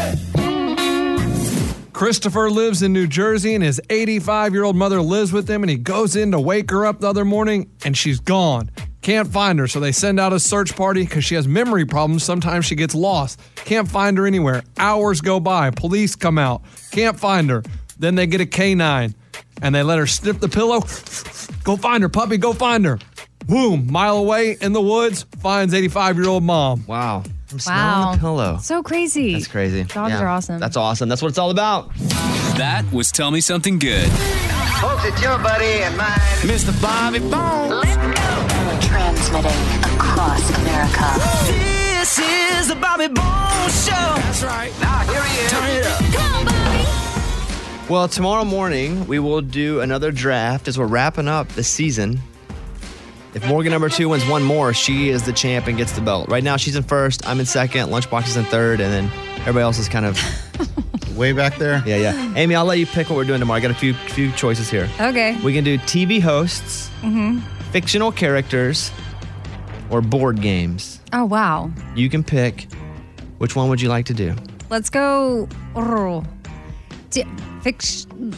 good. Christopher lives in New Jersey and his eighty-five-year-old mother lives with him, and he goes in to wake her up the other morning and she's gone. Can't find her, so they send out a search party because she has memory problems. Sometimes she gets lost. Can't find her anywhere. Hours go by. Police come out. Can't find her. Then they get a canine and they let her sniff the pillow. Go find her, puppy. Go find her. Boom, mile away in the woods, finds eighty-five-year-old mom. Wow. I'm Wow. the pillow. So crazy. That's crazy. Dogs Yeah. are awesome. That's awesome. That's what it's all about. That was Tell Me Something Good. Folks, it's your buddy and mine, Mister Bobby Bones. Let's go. Transmitting across America. This is the Bobby Bones Show. That's right. Now here he is. Turn it up. Come on, Bobby. Well, tomorrow morning we will do another draft as we're wrapping up the season. If Morgan number two wins one more, she is the champ and gets the belt. Right now she's in first, I'm in second, Lunchbox is in third, and then everybody else is kind of way back there. Yeah, yeah. Amy, I'll let you pick what we're doing tomorrow. I got a few few choices here. Okay. We can do T V hosts, Mm-hmm. fictional characters, or board games. Oh, wow. You can pick. Which one would you like to do? Let's go. Oh, Di- fic-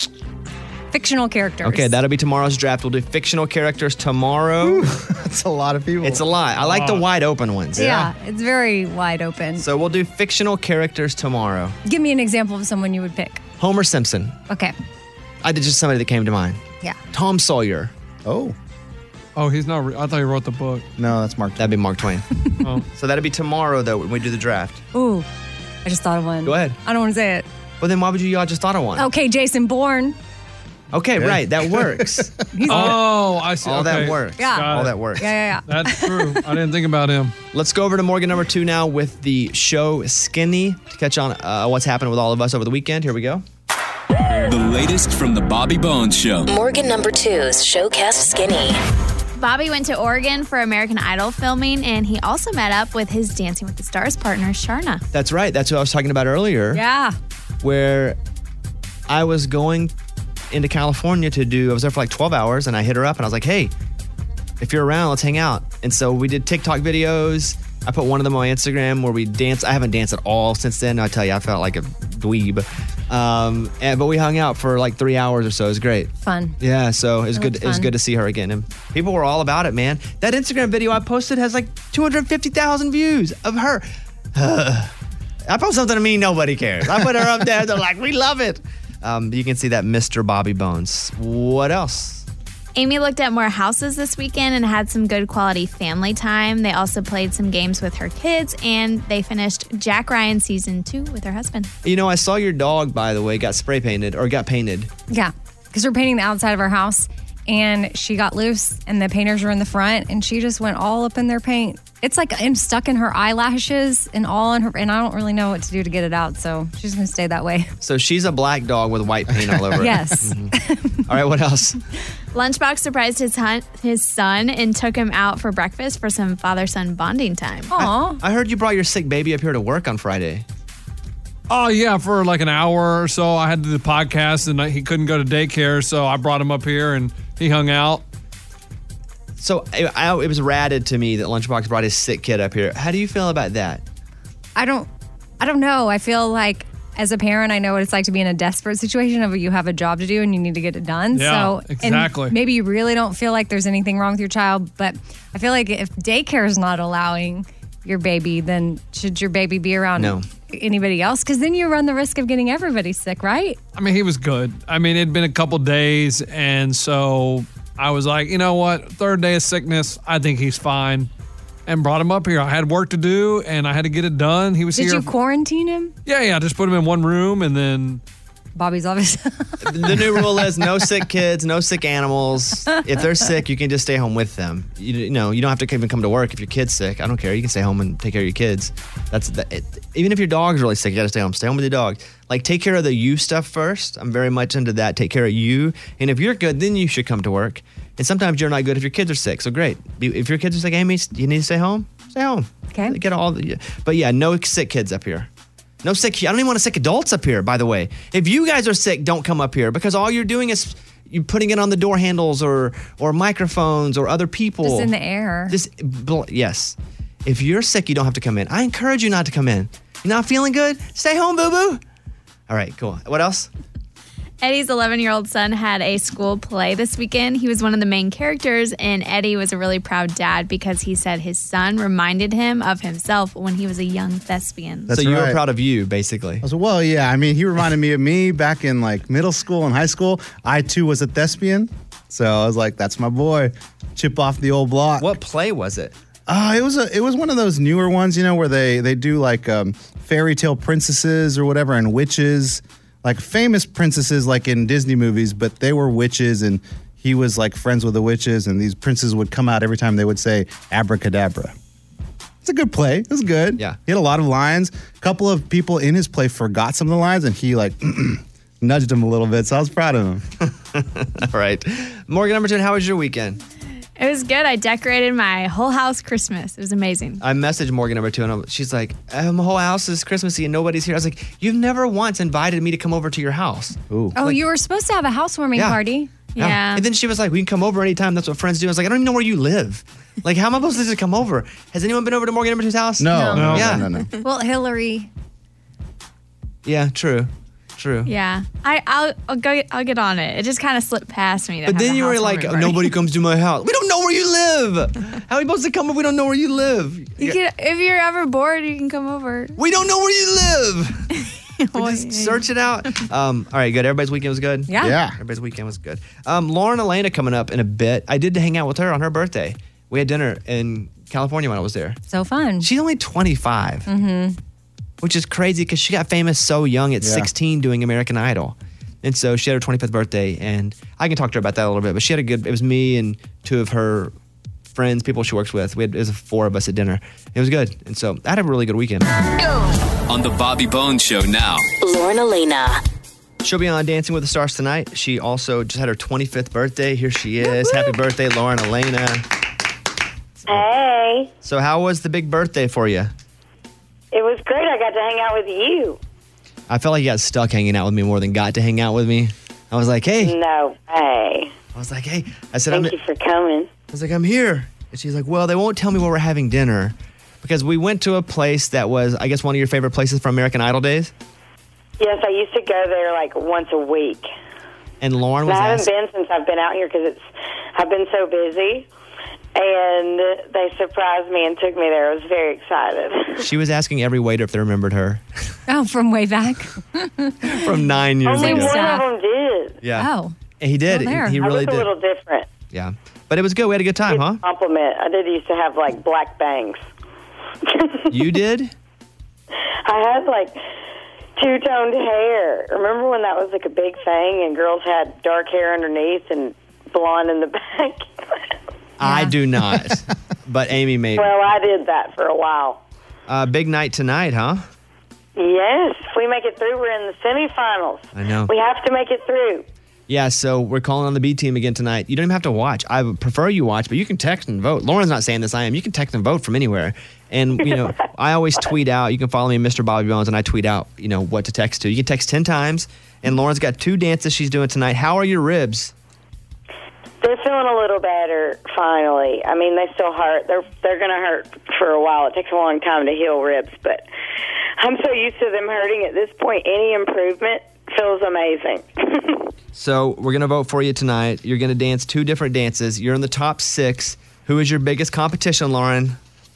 fictional characters. Okay, that'll be tomorrow's draft. We'll do fictional characters tomorrow. That's a lot of people. It's a lot. I like the Wow. wide open ones. Yeah, it's very wide open. So we'll do fictional characters tomorrow. Give me an example of someone you would pick. Homer Simpson. Okay. I did just somebody that came to mind. Yeah. Tom Sawyer. Oh. Oh, he's not. Re- I thought he wrote the book. No, that's Mark. That'd be Mark Twain. Oh. So that'd be tomorrow, though, when we do the draft. Ooh, I just thought of one. Go ahead. I don't want to say it. Well, then why would you y'all just thought of one? Okay, Jason Bourne. Okay, Okay. right. That works. He's Oh, I see. All okay. that works. Yeah. Got All it. that works. Yeah, yeah, yeah. That's true. I didn't think about him. Let's go over to Morgan number two now with the show Skinny to catch on uh, what's happened with all of us over the weekend. Here we go. The latest from the Bobby Bones Show. Morgan number two's Showcast Skinny. Bobby went to Oregon for American Idol filming, and he also met up with his Dancing with the Stars partner, Sharna. That's right. That's what I was talking about earlier. Yeah. Where I was going into California to do, I was there for like twelve hours and I hit her up and I was like, hey, if you're around, let's hang out. And so we did TikTok videos. I put one of them on my Instagram where we danced. I haven't danced at all since then. I tell you, I felt like a dweeb. Um, and, but we hung out for like three hours or so. It was great. Fun. Yeah, so it was It good. looked It was fun. good to see her again, and people were all about it, man. That Instagram video I posted has like two hundred fifty thousand views of her. I post something to me, nobody cares. I put her up there. They're like, we love it. Um, you can see that Mister Bobby Bones. What else? Amy looked at more houses this weekend and had some good quality family time. They also played some games with her kids, and they finished Jack Ryan season two with her husband. You know, I saw your dog, by the way, got spray painted or got painted. Yeah, because we're painting the outside of our house, and she got loose, and the painters were in the front, and she just went all up in their paint. It's like I'm stuck in her eyelashes and all in her, and I don't really know what to do to get it out, so she's gonna stay that way. So she's a black dog with white paint all over it. Yes. Mhm. All right, what else? Lunchbox surprised his, hun- his son and took him out for breakfast for some father-son bonding time. Aw. I heard you brought your sick baby up here to work on Friday. Oh, yeah, for like an hour or so. I had to do the podcast, and I, he couldn't go to daycare, so I brought him up here, and he hung out. So I, I, it was ratted to me that Lunchbox brought his sick kid up here. How do you feel about that? I don't, I don't know. I feel like as a parent, I know what it's like to be in a desperate situation of you have a job to do and you need to get it done. Yeah, so exactly. And maybe you really don't feel like there's anything wrong with your child, but I feel like if daycare is not allowing your baby, then should your baby be around No. anybody else? Because then you run the risk of getting everybody sick, right? I mean, he was good. I mean, it'd been a couple days, and so I was like, you know what? Third day of sickness, I think he's fine. and brought him up here. I had work to do, and I had to get it done. He was Did here. you quarantine him? yeah, yeah. Just put him in one room, and then Bobby's obvious. The new rule is no sick kids, no sick animals. If they're sick, you can just stay home with them. You, you know, you don't have to even come to work if your kid's sick. I don't care. You can stay home and take care of your kids. That's the, it, even if your dog's really sick, you got to stay home. Stay home with your dog. Like, take care of the you stuff first. I'm very much into that. Take care of you. And if you're good, then you should come to work. And sometimes you're not good if your kids are sick. So great. If your kids are sick, Amy, you need to stay home. Stay home. Okay. Get all the. But yeah, no sick kids up here. No sick. I don't even want sick adults up here, by the way. If you guys are sick, don't come up here because all you're doing is you putting it on the door handles or or microphones or other people. Just in the air. Just yes. If you're sick, you don't have to come in. I encourage you not to come in. You're not feeling good? Stay home, boo boo. All right, cool. What else? Eddie's eleven-year-old son had a school play this weekend. He was one of the main characters, and Eddie was a really proud dad because he said his son reminded him of himself when he was a young thespian. That's so you were right. proud of you, basically. I was like, well, yeah. I mean, he reminded me of me back in like middle school and high school. I too was a thespian, so I was like, that's my boy. Chip off the old block. What play was it? Uh, it was a it was one of those newer ones, you know, where they they do like um, fairy tale princesses or whatever and witches. Like famous princesses like in Disney movies, but they were witches and he was like friends with the witches and these princes would come out every time they would say abracadabra. It's a good play. It was good. Yeah. He had a lot of lines. A couple of people in his play forgot some of the lines and he like nudged them a little bit. So I was proud of him. All right. Morgan Numberton, how was your weekend? It was good. I decorated my whole house Christmas. It was amazing. I messaged Morgan number two, and I'm, she's like, uh, "My whole house is Christmassy, and nobody's here." I was like, "You've never once invited me to come over to your house." Ooh. Oh, you were supposed to have a housewarming Yeah. party. Yeah. And then she was like, "We can come over anytime. That's what friends do." I was like, "I don't even know where you live. Like, how am I supposed to just come over?" Has anyone been over to Morgan number two's house? No, no, yeah. no, no, no. Well, Hillary. Yeah, true, true. Yeah, I, I'll, I'll go. I'll get on it. It just kind of slipped past me. To But have then a you were like, housewarming party. "Nobody comes to my house. We don't know where you live. How are we supposed to come if we don't know where you live? You can, if you're ever bored, you can come over. We don't know where you live." We just search it out. Um, all right, good. Everybody's weekend was good? Yeah. Yeah. Everybody's weekend was good. Um, Lauren Elena coming up in a bit. I did hang out with her on her birthday. We had dinner in California when I was there. So fun. She's only twenty-five, Mm-hmm. which is crazy because she got famous so young at Yeah. sixteen doing American Idol. And so she had her twenty-fifth birthday, and I can talk to her about that a little bit, but she had a good, it was me and two of her friends, people she works with. We had, it was four of us at dinner. It was good. And so I had a really good weekend. On the Bobby Bones Show now. Lauren Elena. She'll be on Dancing with the Stars tonight. She also just had her twenty-fifth birthday. Here she is. Happy birthday, Lauren Elena. Hey, So how was the big birthday for you? it was great. I got to hang out with you. I felt like you got stuck hanging out with me more than got to hang out with me. I was like, hey. No way. I was like, hey. I said, Thank I'm you for coming. I was like, I'm here. And she's like, well, they won't tell me where we're having dinner. Because we went to a place that was, I guess, one of your favorite places from American Idol days. Yes, I used to go there like once a week. And Lauren And was I haven't asking. been since I've been out here because it's I've been so busy. And they surprised me and took me there. I was very excited. She was asking every waiter if they remembered her Oh, from way back. from nine years Only ago. one of them did. Yeah. Oh. And he did. Well, there. he he I really was a did. little different. Yeah. But it was good. We had a good time, huh? Compliment. I did used to have like black bangs. You did? I had like two-toned hair. Remember when that was like a big thing and girls had dark hair underneath and blonde in the back? I do not. But Amy maybe. Well, I did that for a while. Uh, big night tonight, huh? Yes, if we make it through, we're in the semifinals. I know. We have to make it through. Yeah, so we're calling on the B team again tonight. You don't even have to watch. I would prefer you watch, but you can text and vote. Lauren's not saying this, I am. You can text and vote from anywhere. And, you know, I always tweet out. You can follow me, Mister Bobby Bones, and I tweet out, you know, what to text to. You can text ten times, and Lauren's got two dances she's doing tonight. How are your ribs? They're feeling a little better, finally. I mean, they still hurt. They're they're going to hurt for a while. It takes a long time to heal ribs, but I'm so used to them hurting at this point. Any improvement feels amazing. So we're going to vote for you tonight. You're going to dance two different dances. You're in the top six. Who is your biggest competition, Lauren?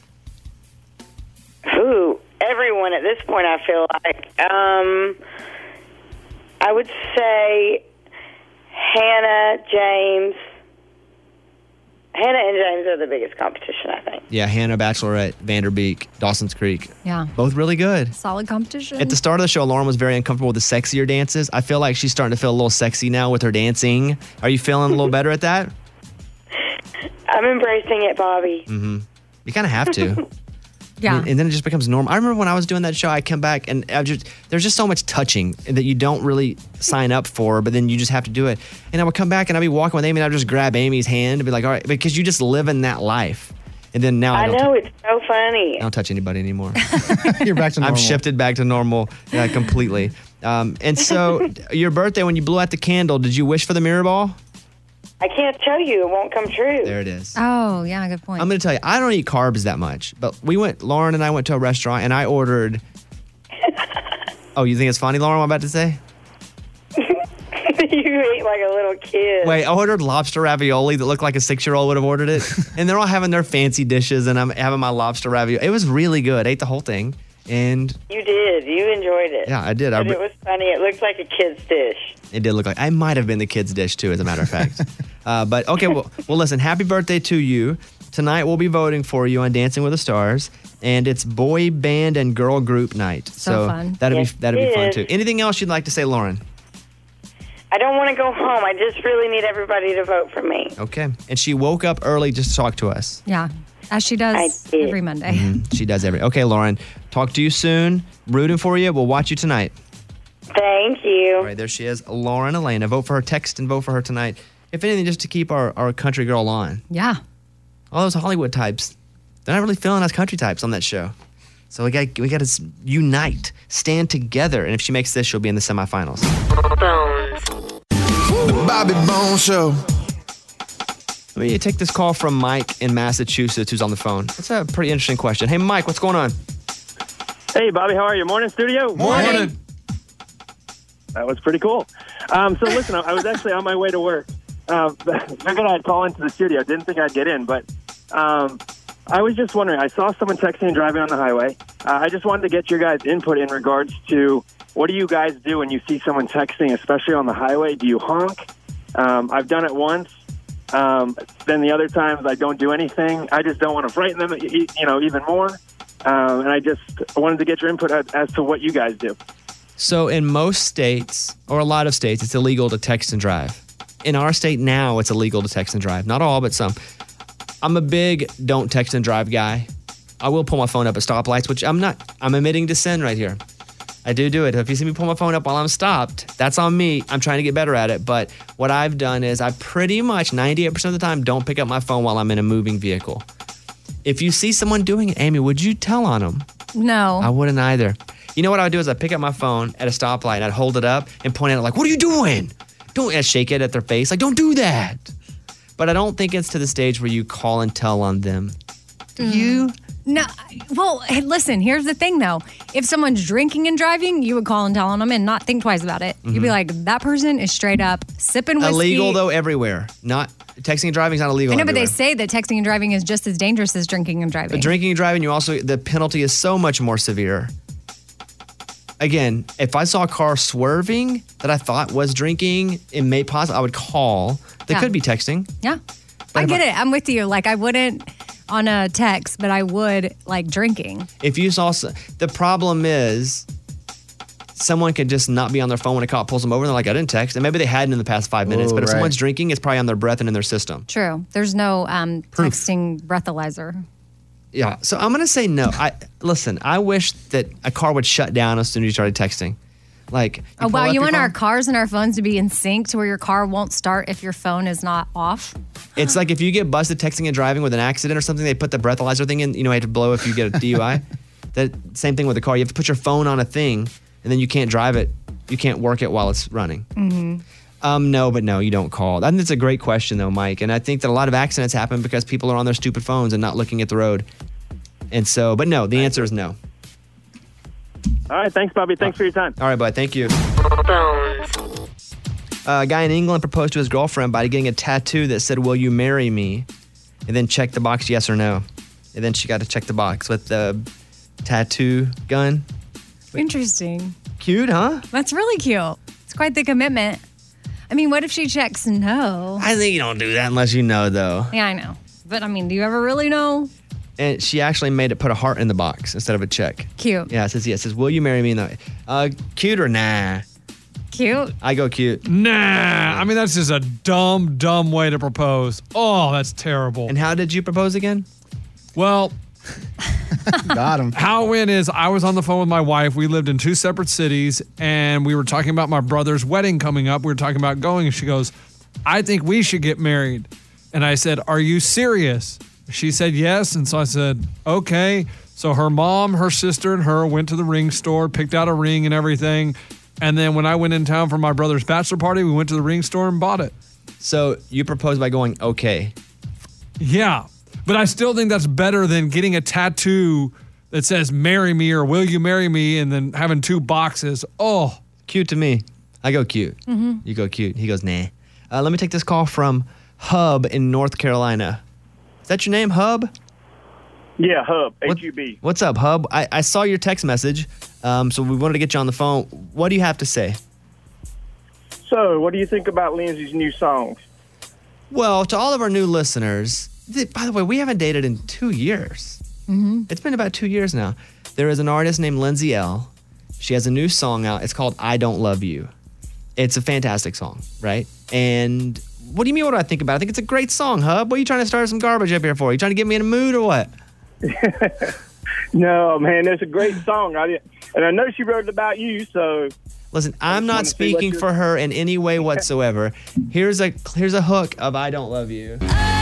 Ooh, everyone at this point, I feel like. Um, I would say Hannah, James, Hannah and James are the biggest competition, I think. Yeah, Hannah, Bachelorette, Vanderbeek, Dawson's Creek. Yeah. Both really good. Solid competition. At the start of the show, Lauren was very uncomfortable with the sexier dances. I feel like she's starting to feel a little sexy now with her dancing. Are you feeling a little better at that? I'm embracing it, Bobby. Mm-hmm. You kind of have to. Yeah. And, and then it just becomes normal. I remember when I was doing that show, I come back and I just there's just so much touching that you don't really sign up for, but then you just have to do it. And I would come back and I'd be walking with Amy and I'd just grab Amy's hand and be like, all right, because you just live in that life. And then now I, I don't know, tou- it's so funny. I don't touch anybody anymore. You're back to normal. I've shifted back to normal uh, completely. Um, and so your birthday, when you blew out the candle, did you wish for the mirror ball? I can't tell you. It won't come true. There it is. Oh, yeah, good point. I'm going to tell you, I don't eat carbs that much, but we went, Lauren and I went to a restaurant and I ordered. Oh, you think it's funny, Lauren, what I'm about to say? You ate like a little kid. Wait, I ordered lobster ravioli that looked like a six-year-old would have ordered it. And they're all having their fancy dishes and I'm having my lobster ravioli. It was really good. I ate the whole thing. And You did. You enjoyed it. yeah, I did. I, But it was funny. It looked like a kid's dish. It did look like, I might have been the kid's dish too, as a matter of fact. uh, but okay, well, well, listen, happy birthday to you. Tonight we'll be voting for you on Dancing with the Stars. And it's boy band and girl group night. So fun. That'd Yes, be that'd be it fun is. too. Anything else you'd like to say, Lauren? I don't want to go home. I just really need everybody to vote for me. Okay. And she woke up early just to talk to us. Yeah, as she does every Monday. Mhm. She does every. Okay, Lauren. Talk to you soon. Rooting for you. We'll watch you tonight. Thank you. All right, there she is, Lauren Elena. Vote for her. Text and vote for her tonight. If anything, just to keep our, our country girl on. Yeah. All those Hollywood types, they're not really feeling us country types on that show. So we got we got to unite, stand together, and if she makes this, she'll be in the semifinals. The Bobby Bones Show. Let me take this call from Mike in Massachusetts, who's on the phone. That's a pretty interesting question. Hey, Mike, what's going on? Hey, Bobby, how are you? Morning, studio. Morning. That was pretty cool. Um, so listen, I I was actually on my way to work. Uh, figured I'd call into the studio. Didn't think I'd get in, but um, I was just wondering. I saw someone texting and driving on the highway. Uh, I just wanted to get your guys' input in regards to what do you guys do when you see someone texting, especially on the highway? Do you honk? Um, I've done it once. Um, then the other times I don't do anything. I just don't want to frighten them, you know, even more. Um, and I just wanted to get your input as, as to what you guys do. So in most states, or a lot of states, it's illegal to text and drive. In our state now, it's illegal to text and drive. Not all, but some. I'm a big don't text and drive guy. I will pull my phone up at stoplights, which I'm not. I'm admitting to sin right here. I do do it. If you see me pull my phone up while I'm stopped, that's on me. I'm trying to get better at it. But what I've done is I pretty much ninety-eight percent of the time don't pick up my phone while I'm in a moving vehicle. If you see someone doing it, Amy, would you tell on them? No. I wouldn't either. You know what I would do is I'd pick up my phone at a stoplight and I'd hold it up and point at it like, what are you doing? Don't and shake it at their face. Like, don't do that. But I don't think it's to the stage where you call and tell on them. Do you? No. Well, hey, listen, here's the thing, though. If someone's drinking and driving, you would call and tell on them and not think twice about it. You'd be Mhm. like, that person is straight up sipping whiskey. Illegal, though, everywhere. Not texting and driving is not illegal I know, but they everywhere. say that texting and driving is just as dangerous as drinking and driving. But drinking and driving, you also, the penalty is so much more severe. Again, if I saw a car swerving that I thought was drinking, it may possibly, I would call. They Yeah. could be texting. Yeah. I get it. I'm with you. Like, I wouldn't on a text, but I would like drinking. If you saw, s- the problem is someone could just not be on their phone when a cop pulls them over and they're like, I didn't text. And maybe they hadn't in the past five minutes, Oh, but if right. someone's drinking, it's probably on their breath and in their system. True. There's no um, texting breathalyzer. Yeah. So I'm going to say no. I Listen, I wish that a car would shut down as soon as you started texting. Like, you Oh, pull wow. up You your want phone- our cars and our phones to be in sync to where your car won't start if your phone is not off? It's like if you get busted texting and driving with an accident or something, they put the breathalyzer thing in. You know, you have to blow if you get a D U I. That same thing with the car. You have to put your phone on a thing, and then you can't drive it. You can't work it while it's running. Mm-hmm. Um, no, but no, you don't call. I think it's a great question, though, Mike. And I think that a lot of accidents happen because people are on their stupid phones and not looking at the road. And so, but no, the answer is no. All right, thanks, Bobby. Thanks for your time. All right, bud. Thank you. Uh, a guy in England proposed to his girlfriend by getting a tattoo that said, will you marry me? And then check the box yes or no. And then she got to check the box with the tattoo gun. Interesting. Cute, huh? That's really cute. It's quite the commitment. I mean, what if she checks no? I think you don't do that unless you know, though. Yeah, I know. But I mean, do you ever really know? And she actually made it put a heart in the box instead of a check. Cute. Yeah, it says, yeah, it says, will you marry me? No. Uh, cute or nah? Cute. I go cute. Nah. I mean, that's just a dumb, dumb way to propose. Oh, that's terrible. And how did you propose again? Well, got him. How it went is I was on the phone with my wife. We lived in two separate cities, and we were talking about my brother's wedding coming up. We were talking about going, and she goes, I think we should get married. And I said, are you serious? She said yes, and so I said, okay. So her mom, her sister, and her went to the ring store, picked out a ring and everything. And then when I went in town for my brother's bachelor party, we went to the ring store and bought it. So you proposed by going, okay. Yeah. But I still think that's better than getting a tattoo that says marry me or will you marry me and then having two boxes. Oh. Cute to me. I go cute. Mm-hmm. You go cute. He goes, nah. Uh, let me take this call from Hub in North Carolina. Is that your name, Hub? Yeah, Hub, H U B. What's up, Hub? I, I saw your text message, um, so we wanted to get you on the phone. What do you have to say? So, what do you think about Lindsay's new songs? Well, to all of our new listeners, th- by the way, we haven't dated in two years. Mm-hmm. It's been about two years now. There is an artist named Lindsay L. She has a new song out. It's called I Don't Love You. It's a fantastic song, right? And what do you mean, what do I think about it? I think it's a great song, Hub. What are you trying to start some garbage up here for? Are you trying to get me in a mood or what? No, man, it's a great song. I did, and I know she wrote it about you, so... Listen, I'm not wanna see what speaking you're- for her in any way whatsoever. Here's a here's a hook of I Don't Love You.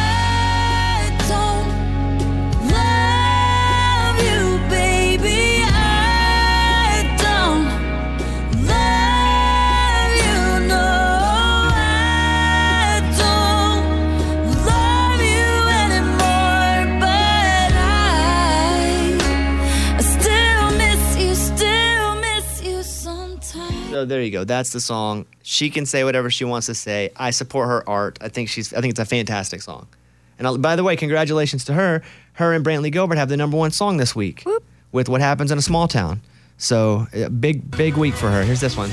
So there you go. That's the song. She can say whatever she wants to say. I support her art. I think she's. I think it's a fantastic song. And I'll, by the way, congratulations to her. Her and Brantley Gilbert have the number one song this week with "What Happens in a Small Town." So a big, big week for her. Here's this one.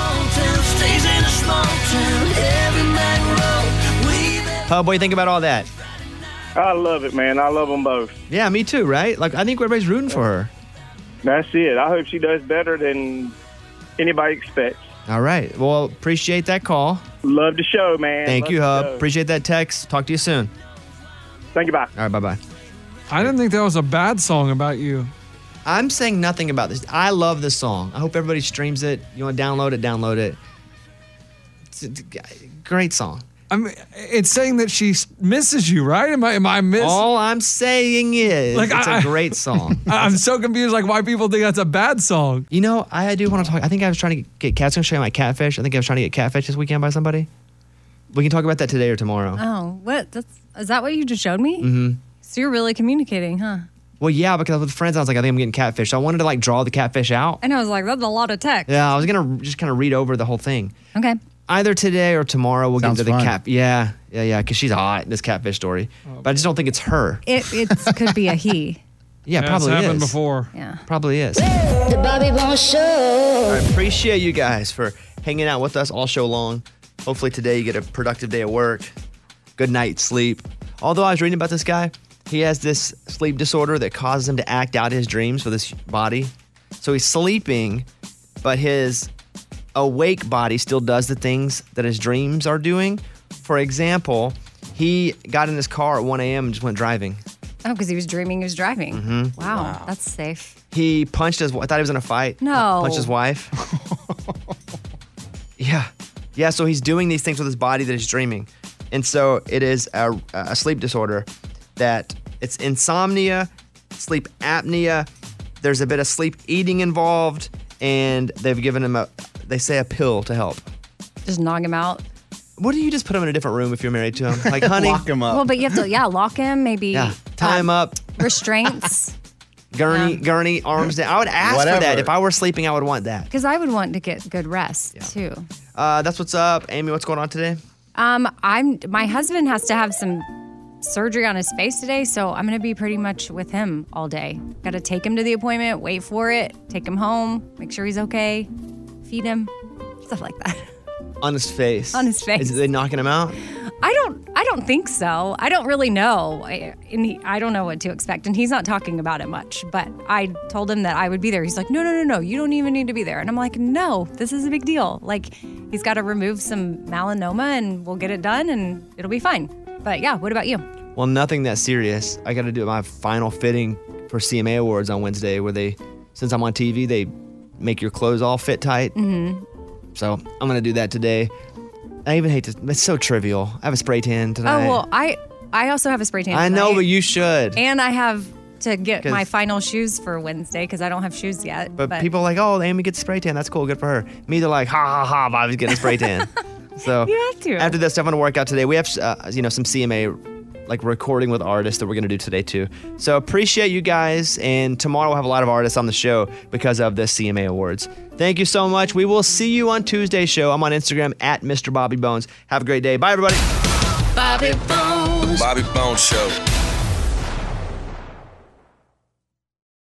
Hub, what do you think about all that? I love it, man. I love them both. Yeah, me too. Right? Like I think everybody's rooting for her. That's it. I hope she does better than anybody expects. All right. Well, appreciate that call. Love the show, man. Thank Love you, the Hub. show. Appreciate that text. Talk to you soon. Thank you. Bye. All right. Bye bye. I didn't think that was a bad song about you. I'm saying nothing about this. I love this song. I hope everybody streams it. You want to download it, download it. It's a great song. I mean, it's saying that she misses you, right? Am I am I miss? All I'm saying is Like, it's I- a great song. I- I'm so confused, like why people think that's a bad song. You know, I do want to talk. I think I was trying to get cats. I'm going to show you my catfish. I think I was trying to get catfish this weekend by somebody. We can talk about that today or tomorrow. Oh, what? That's is that what you just showed me? Mm-hmm. So you're really communicating, huh? Well, yeah, because I was with friends. I was like, I think I'm getting catfish. So I wanted to like draw the catfish out. And I was like, that's a lot of text. Yeah, I was gonna just kind of read over the whole thing. Okay. Either today or tomorrow we'll Sounds get into the fun. cat. Yeah, yeah, yeah. Because she's hot. This catfish story, but I just don't think it's her. It it could be a he. Yeah, Yeah, probably it's happened is. before. Yeah. Probably is. The Bobby Bones Show. I appreciate you guys for hanging out with us all show long. Hopefully today you get a productive day at work. Good night's sleep. Although I was reading about this guy, he has this sleep disorder that causes him to act out his dreams with his body. So he's sleeping, but his awake body still does the things that his dreams are doing. For example, he got in his car at one a.m. and just went driving. Oh, because he was dreaming he was driving. Mhm. Wow, that's safe. He punched his. I thought he was in a fight. No. Punched his wife. yeah, yeah. So he's doing these things with his body that he's dreaming, and so it is a, a sleep disorder. That it's insomnia, sleep apnea. There's a bit of sleep eating involved, and they've given him a. They say a pill to help. Just knock him out. What do you just put him in a different room if you're married to him? Like, honey, Lock him up. Well, but you have to, yeah, lock him, maybe. yeah, tie him up. Restraints. Gurney, Yeah. gurney, arms down. I would ask for that. Whatever. If I were sleeping, I would want that. Because I would want to get good rest too. Uh, that's what's up. Amy, what's going on today? Um, I'm my husband has to have some surgery on his face today, so I'm gonna be pretty much with him all day. Got to take him to the appointment, wait for it, take him home, make sure he's okay, feed him, stuff like that. On his face. On his face. Is they knocking him out? I I don't. I don't think so. I don't really know. I, and he, I don't know what to expect. And he's not talking about it much. But I told him that I would be there. He's like, no, no, no, no. You don't even need to be there. And I'm like, no, this is a big deal. Like, he's got to remove some melanoma, and we'll get it done, and it'll be fine. But yeah, what about you? Well, nothing that serious. I got to do my final fitting for C M A Awards on Wednesday, where they, since I'm on T V, they make your clothes all fit tight. Mm-hmm. So I'm gonna do that today. I even hate to. It's so trivial. I have a spray tan tonight. Oh well, I I also have a spray tan. I know, tonight. but you should. And I have to get 'Cause- my final shoes for Wednesday because I don't have shoes yet. But, people are like, oh, Amy gets a spray tan. That's cool. Good for her. Me, they're like, ha ha ha. Bobby's getting a spray tan. So You have to. after this stuff, I'm gonna work out today. We have uh, you know some C M A like recording with artists that we're gonna do today too. So appreciate you guys. And tomorrow we'll have a lot of artists on the show because of the C M A Awards. Thank you so much. We will see you on Tuesday's show. I'm on Instagram at Mister Bobby Bones. Have a great day. Bye, everybody. Bobby Bones. Bobby Bones Show.